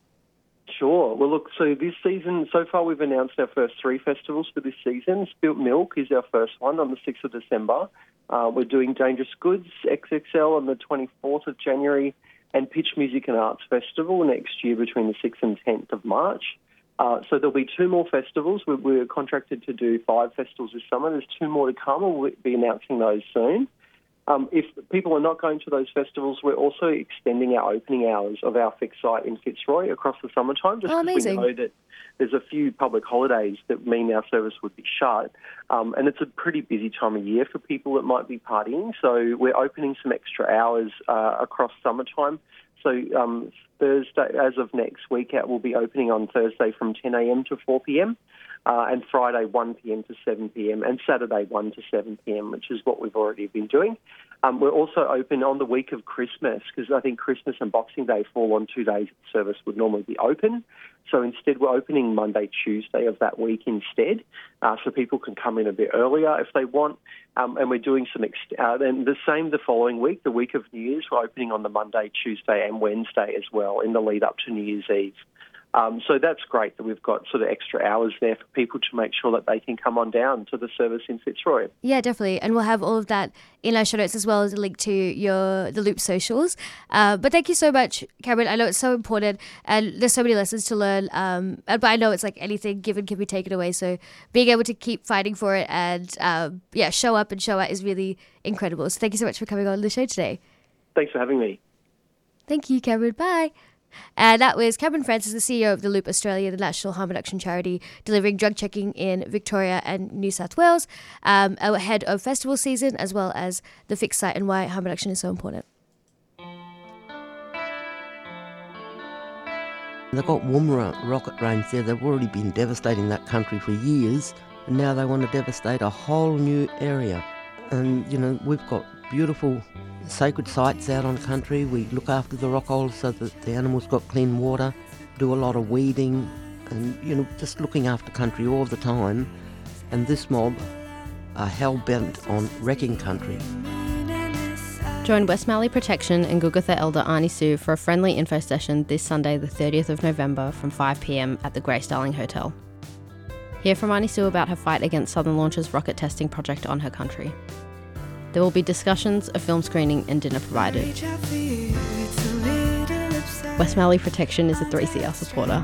Sure. Well, look, so this season, so far we've announced our first three festivals for this season. Spilt Milk is our first one on the sixth of December. Uh, we're doing Dangerous Goods X X L on the twenty-fourth of January and Pitch Music and Arts Festival next year between the sixth and tenth of March. Uh, so there'll be two more festivals. We're, we're contracted to do five festivals this summer. There's two more to come, and we'll be announcing those soon. Um, if people are not going to those festivals, we're also extending our opening hours of our fixed site in Fitzroy across the summertime, just oh, because we know that there's a few public holidays that mean our service would be shut. Um, and it's a pretty busy time of year for people that might be partying. So we're opening some extra hours uh, across summertime. So um, Thursday, as of next week, we'll be opening on Thursday from ten a.m. to four p.m. Uh, and Friday one p.m. to seven p.m. and Saturday one to seven p.m., which is what we've already been doing. Um, we're also open on the week of Christmas because I think Christmas and Boxing Day fall on two days the service would normally be open. So instead, we're opening Monday, Tuesday of that week instead, uh, so people can come in a bit earlier if they want. Um, and we're doing some, ex- uh, and the same the following week, the week of New Year's, we're opening on the Monday, Tuesday and Wednesday as well in the lead up to New Year's Eve. Um, so that's great that we've got sort of extra hours there for people to make sure that they can come on down to the service in Fitzroy. Yeah, definitely. And we'll have all of that in our show notes as well as a link to your the Loop socials. Uh, but thank you so much, Cameron. I know it's so important and there's so many lessons to learn. Um, but I know it's like anything given can be taken away. So being able to keep fighting for it and uh, yeah, show up and show out is really incredible. So thank you so much for coming on the show today. Thanks for having me. Thank you, Cameron. Bye. And that was Cameron Francis, the C E O of the Loop Australia, the national harm reduction charity delivering drug checking in Victoria and New South Wales, um, ahead of festival season, as well as the fixed site and why harm reduction is so important. They've got Woomera rocket range there. They've already been devastating that country for years, and now they want to devastate a whole new area. And, you know, we've got beautiful sacred sites out on country. We look after the rock holes so that the animals got clean water, do a lot of weeding and, you know, just looking after country all the time. And this mob are hell-bent on wrecking country. Join West Mallee Protection and Gugutha Elder Arnie Sue for a friendly info session this Sunday the thirtieth of November from five p m at the Grace Darling Hotel. Hear from Arnie Sue about her fight against Southern Launch's rocket testing project on her country. There will be discussions, a film screening and dinner provided. West Mallee Protection is a three C R supporter.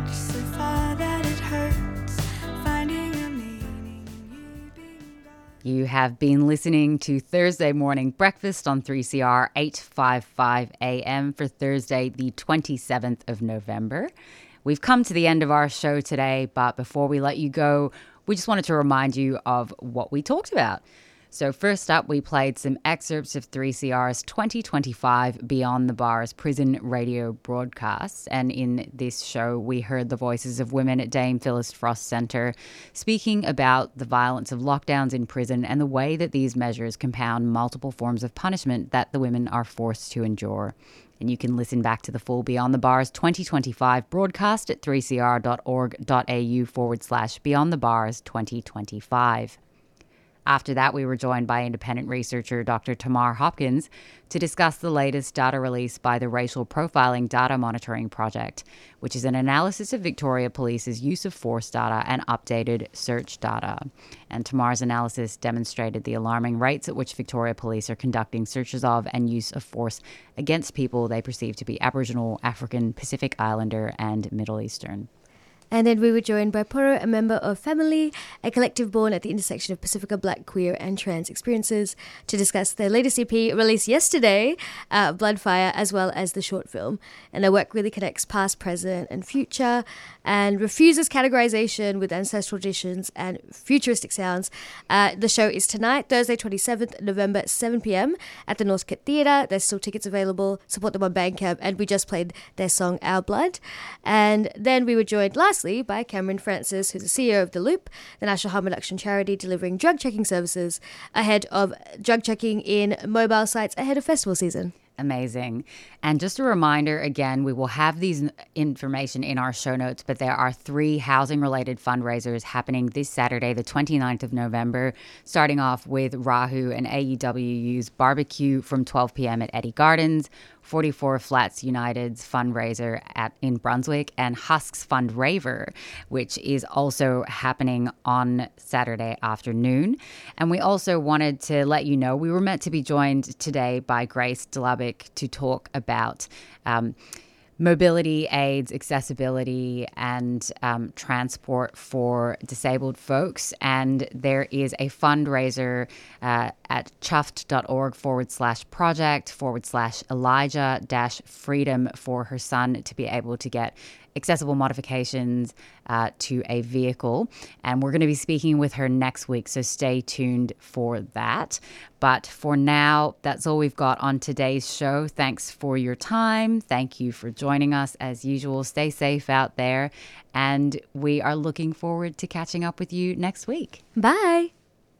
You have been listening to Thursday Morning Breakfast on three C R eight fifty-five A M for Thursday the twenty-seventh of November. We've come to the end of our show today, but before we let you go, we just wanted to remind you of what we talked about. So first up, we played some excerpts of three C R's twenty twenty-five Beyond the Bars prison radio broadcasts. And in this show, we heard the voices of women at Dame Phyllis Frost Centre speaking about the violence of lockdowns in prison and the way that these measures compound multiple forms of punishment that the women are forced to endure. And you can listen back to the full Beyond the Bars twenty twenty-five broadcast at three c r dot org dot a u forward slash Beyond the Bars twenty twenty-five. After that, we were joined by independent researcher Doctor Tamar Hopkins to discuss the latest data release by the Racial Profiling Data Monitoring Project, which is an analysis of Victoria Police's use of force data and updated search data. And Tamar's analysis demonstrated the alarming rates at which Victoria Police are conducting searches of and use of force against people they perceive to be Aboriginal, African, Pacific Islander, and Middle Eastern. And then we were joined by Poro, a member of Family, a collective born at the intersection of Pacifica Black, queer and trans experiences, to discuss their latest E P released yesterday, uh, Bloodfire, as well as the short film. And their work really connects past, present and future and refuses categorization with ancestral traditions and futuristic sounds. Uh, the show is tonight, Thursday twenty-seventh November, seven p m at the Northcote Theatre. There's still tickets available. Support them on Bandcamp. And we just played their song Our Blood. And then we were joined last by Cameron Francis, who's the C E O of The Loop, the national harm reduction charity delivering drug checking services ahead of drug checking in mobile sites ahead of festival season. Amazing. And just a reminder, again, we will have these information in our show notes, but there are three housing-related fundraisers happening this Saturday, the twenty-ninth of November, starting off with Rahu and A E W U's barbecue from twelve p m at Eddie Gardens, forty-four Flats United's fundraiser at in Brunswick, and Husk's Fundraver, which is also happening on Saturday afternoon. And we also wanted to let you know we were meant to be joined today by Grace Delabic to talk about um, mobility aids, accessibility, and um, transport for disabled folks. And there is a fundraiser uh, at chuffed.org forward slash project forward slash Elijah dash freedom for her son to be able to get accessible modifications uh, to a vehicle. And we're going to be speaking with her next week, so stay tuned for that. But for now, that's all we've got on today's show. Thanks for your time. Thank you for joining us as usual. Stay safe out there. And we are looking forward to catching up with you next week. Bye.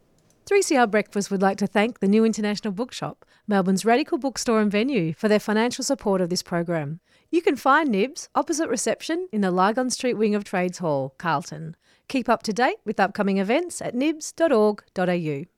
three C R Breakfast would like to thank the New International Bookshop, Melbourne's radical bookstore and venue, for their financial support of this program. You can find Nibs opposite reception in the Lygon Street wing of Trades Hall, Carlton. Keep up to date with upcoming events at nibs dot org dot a u.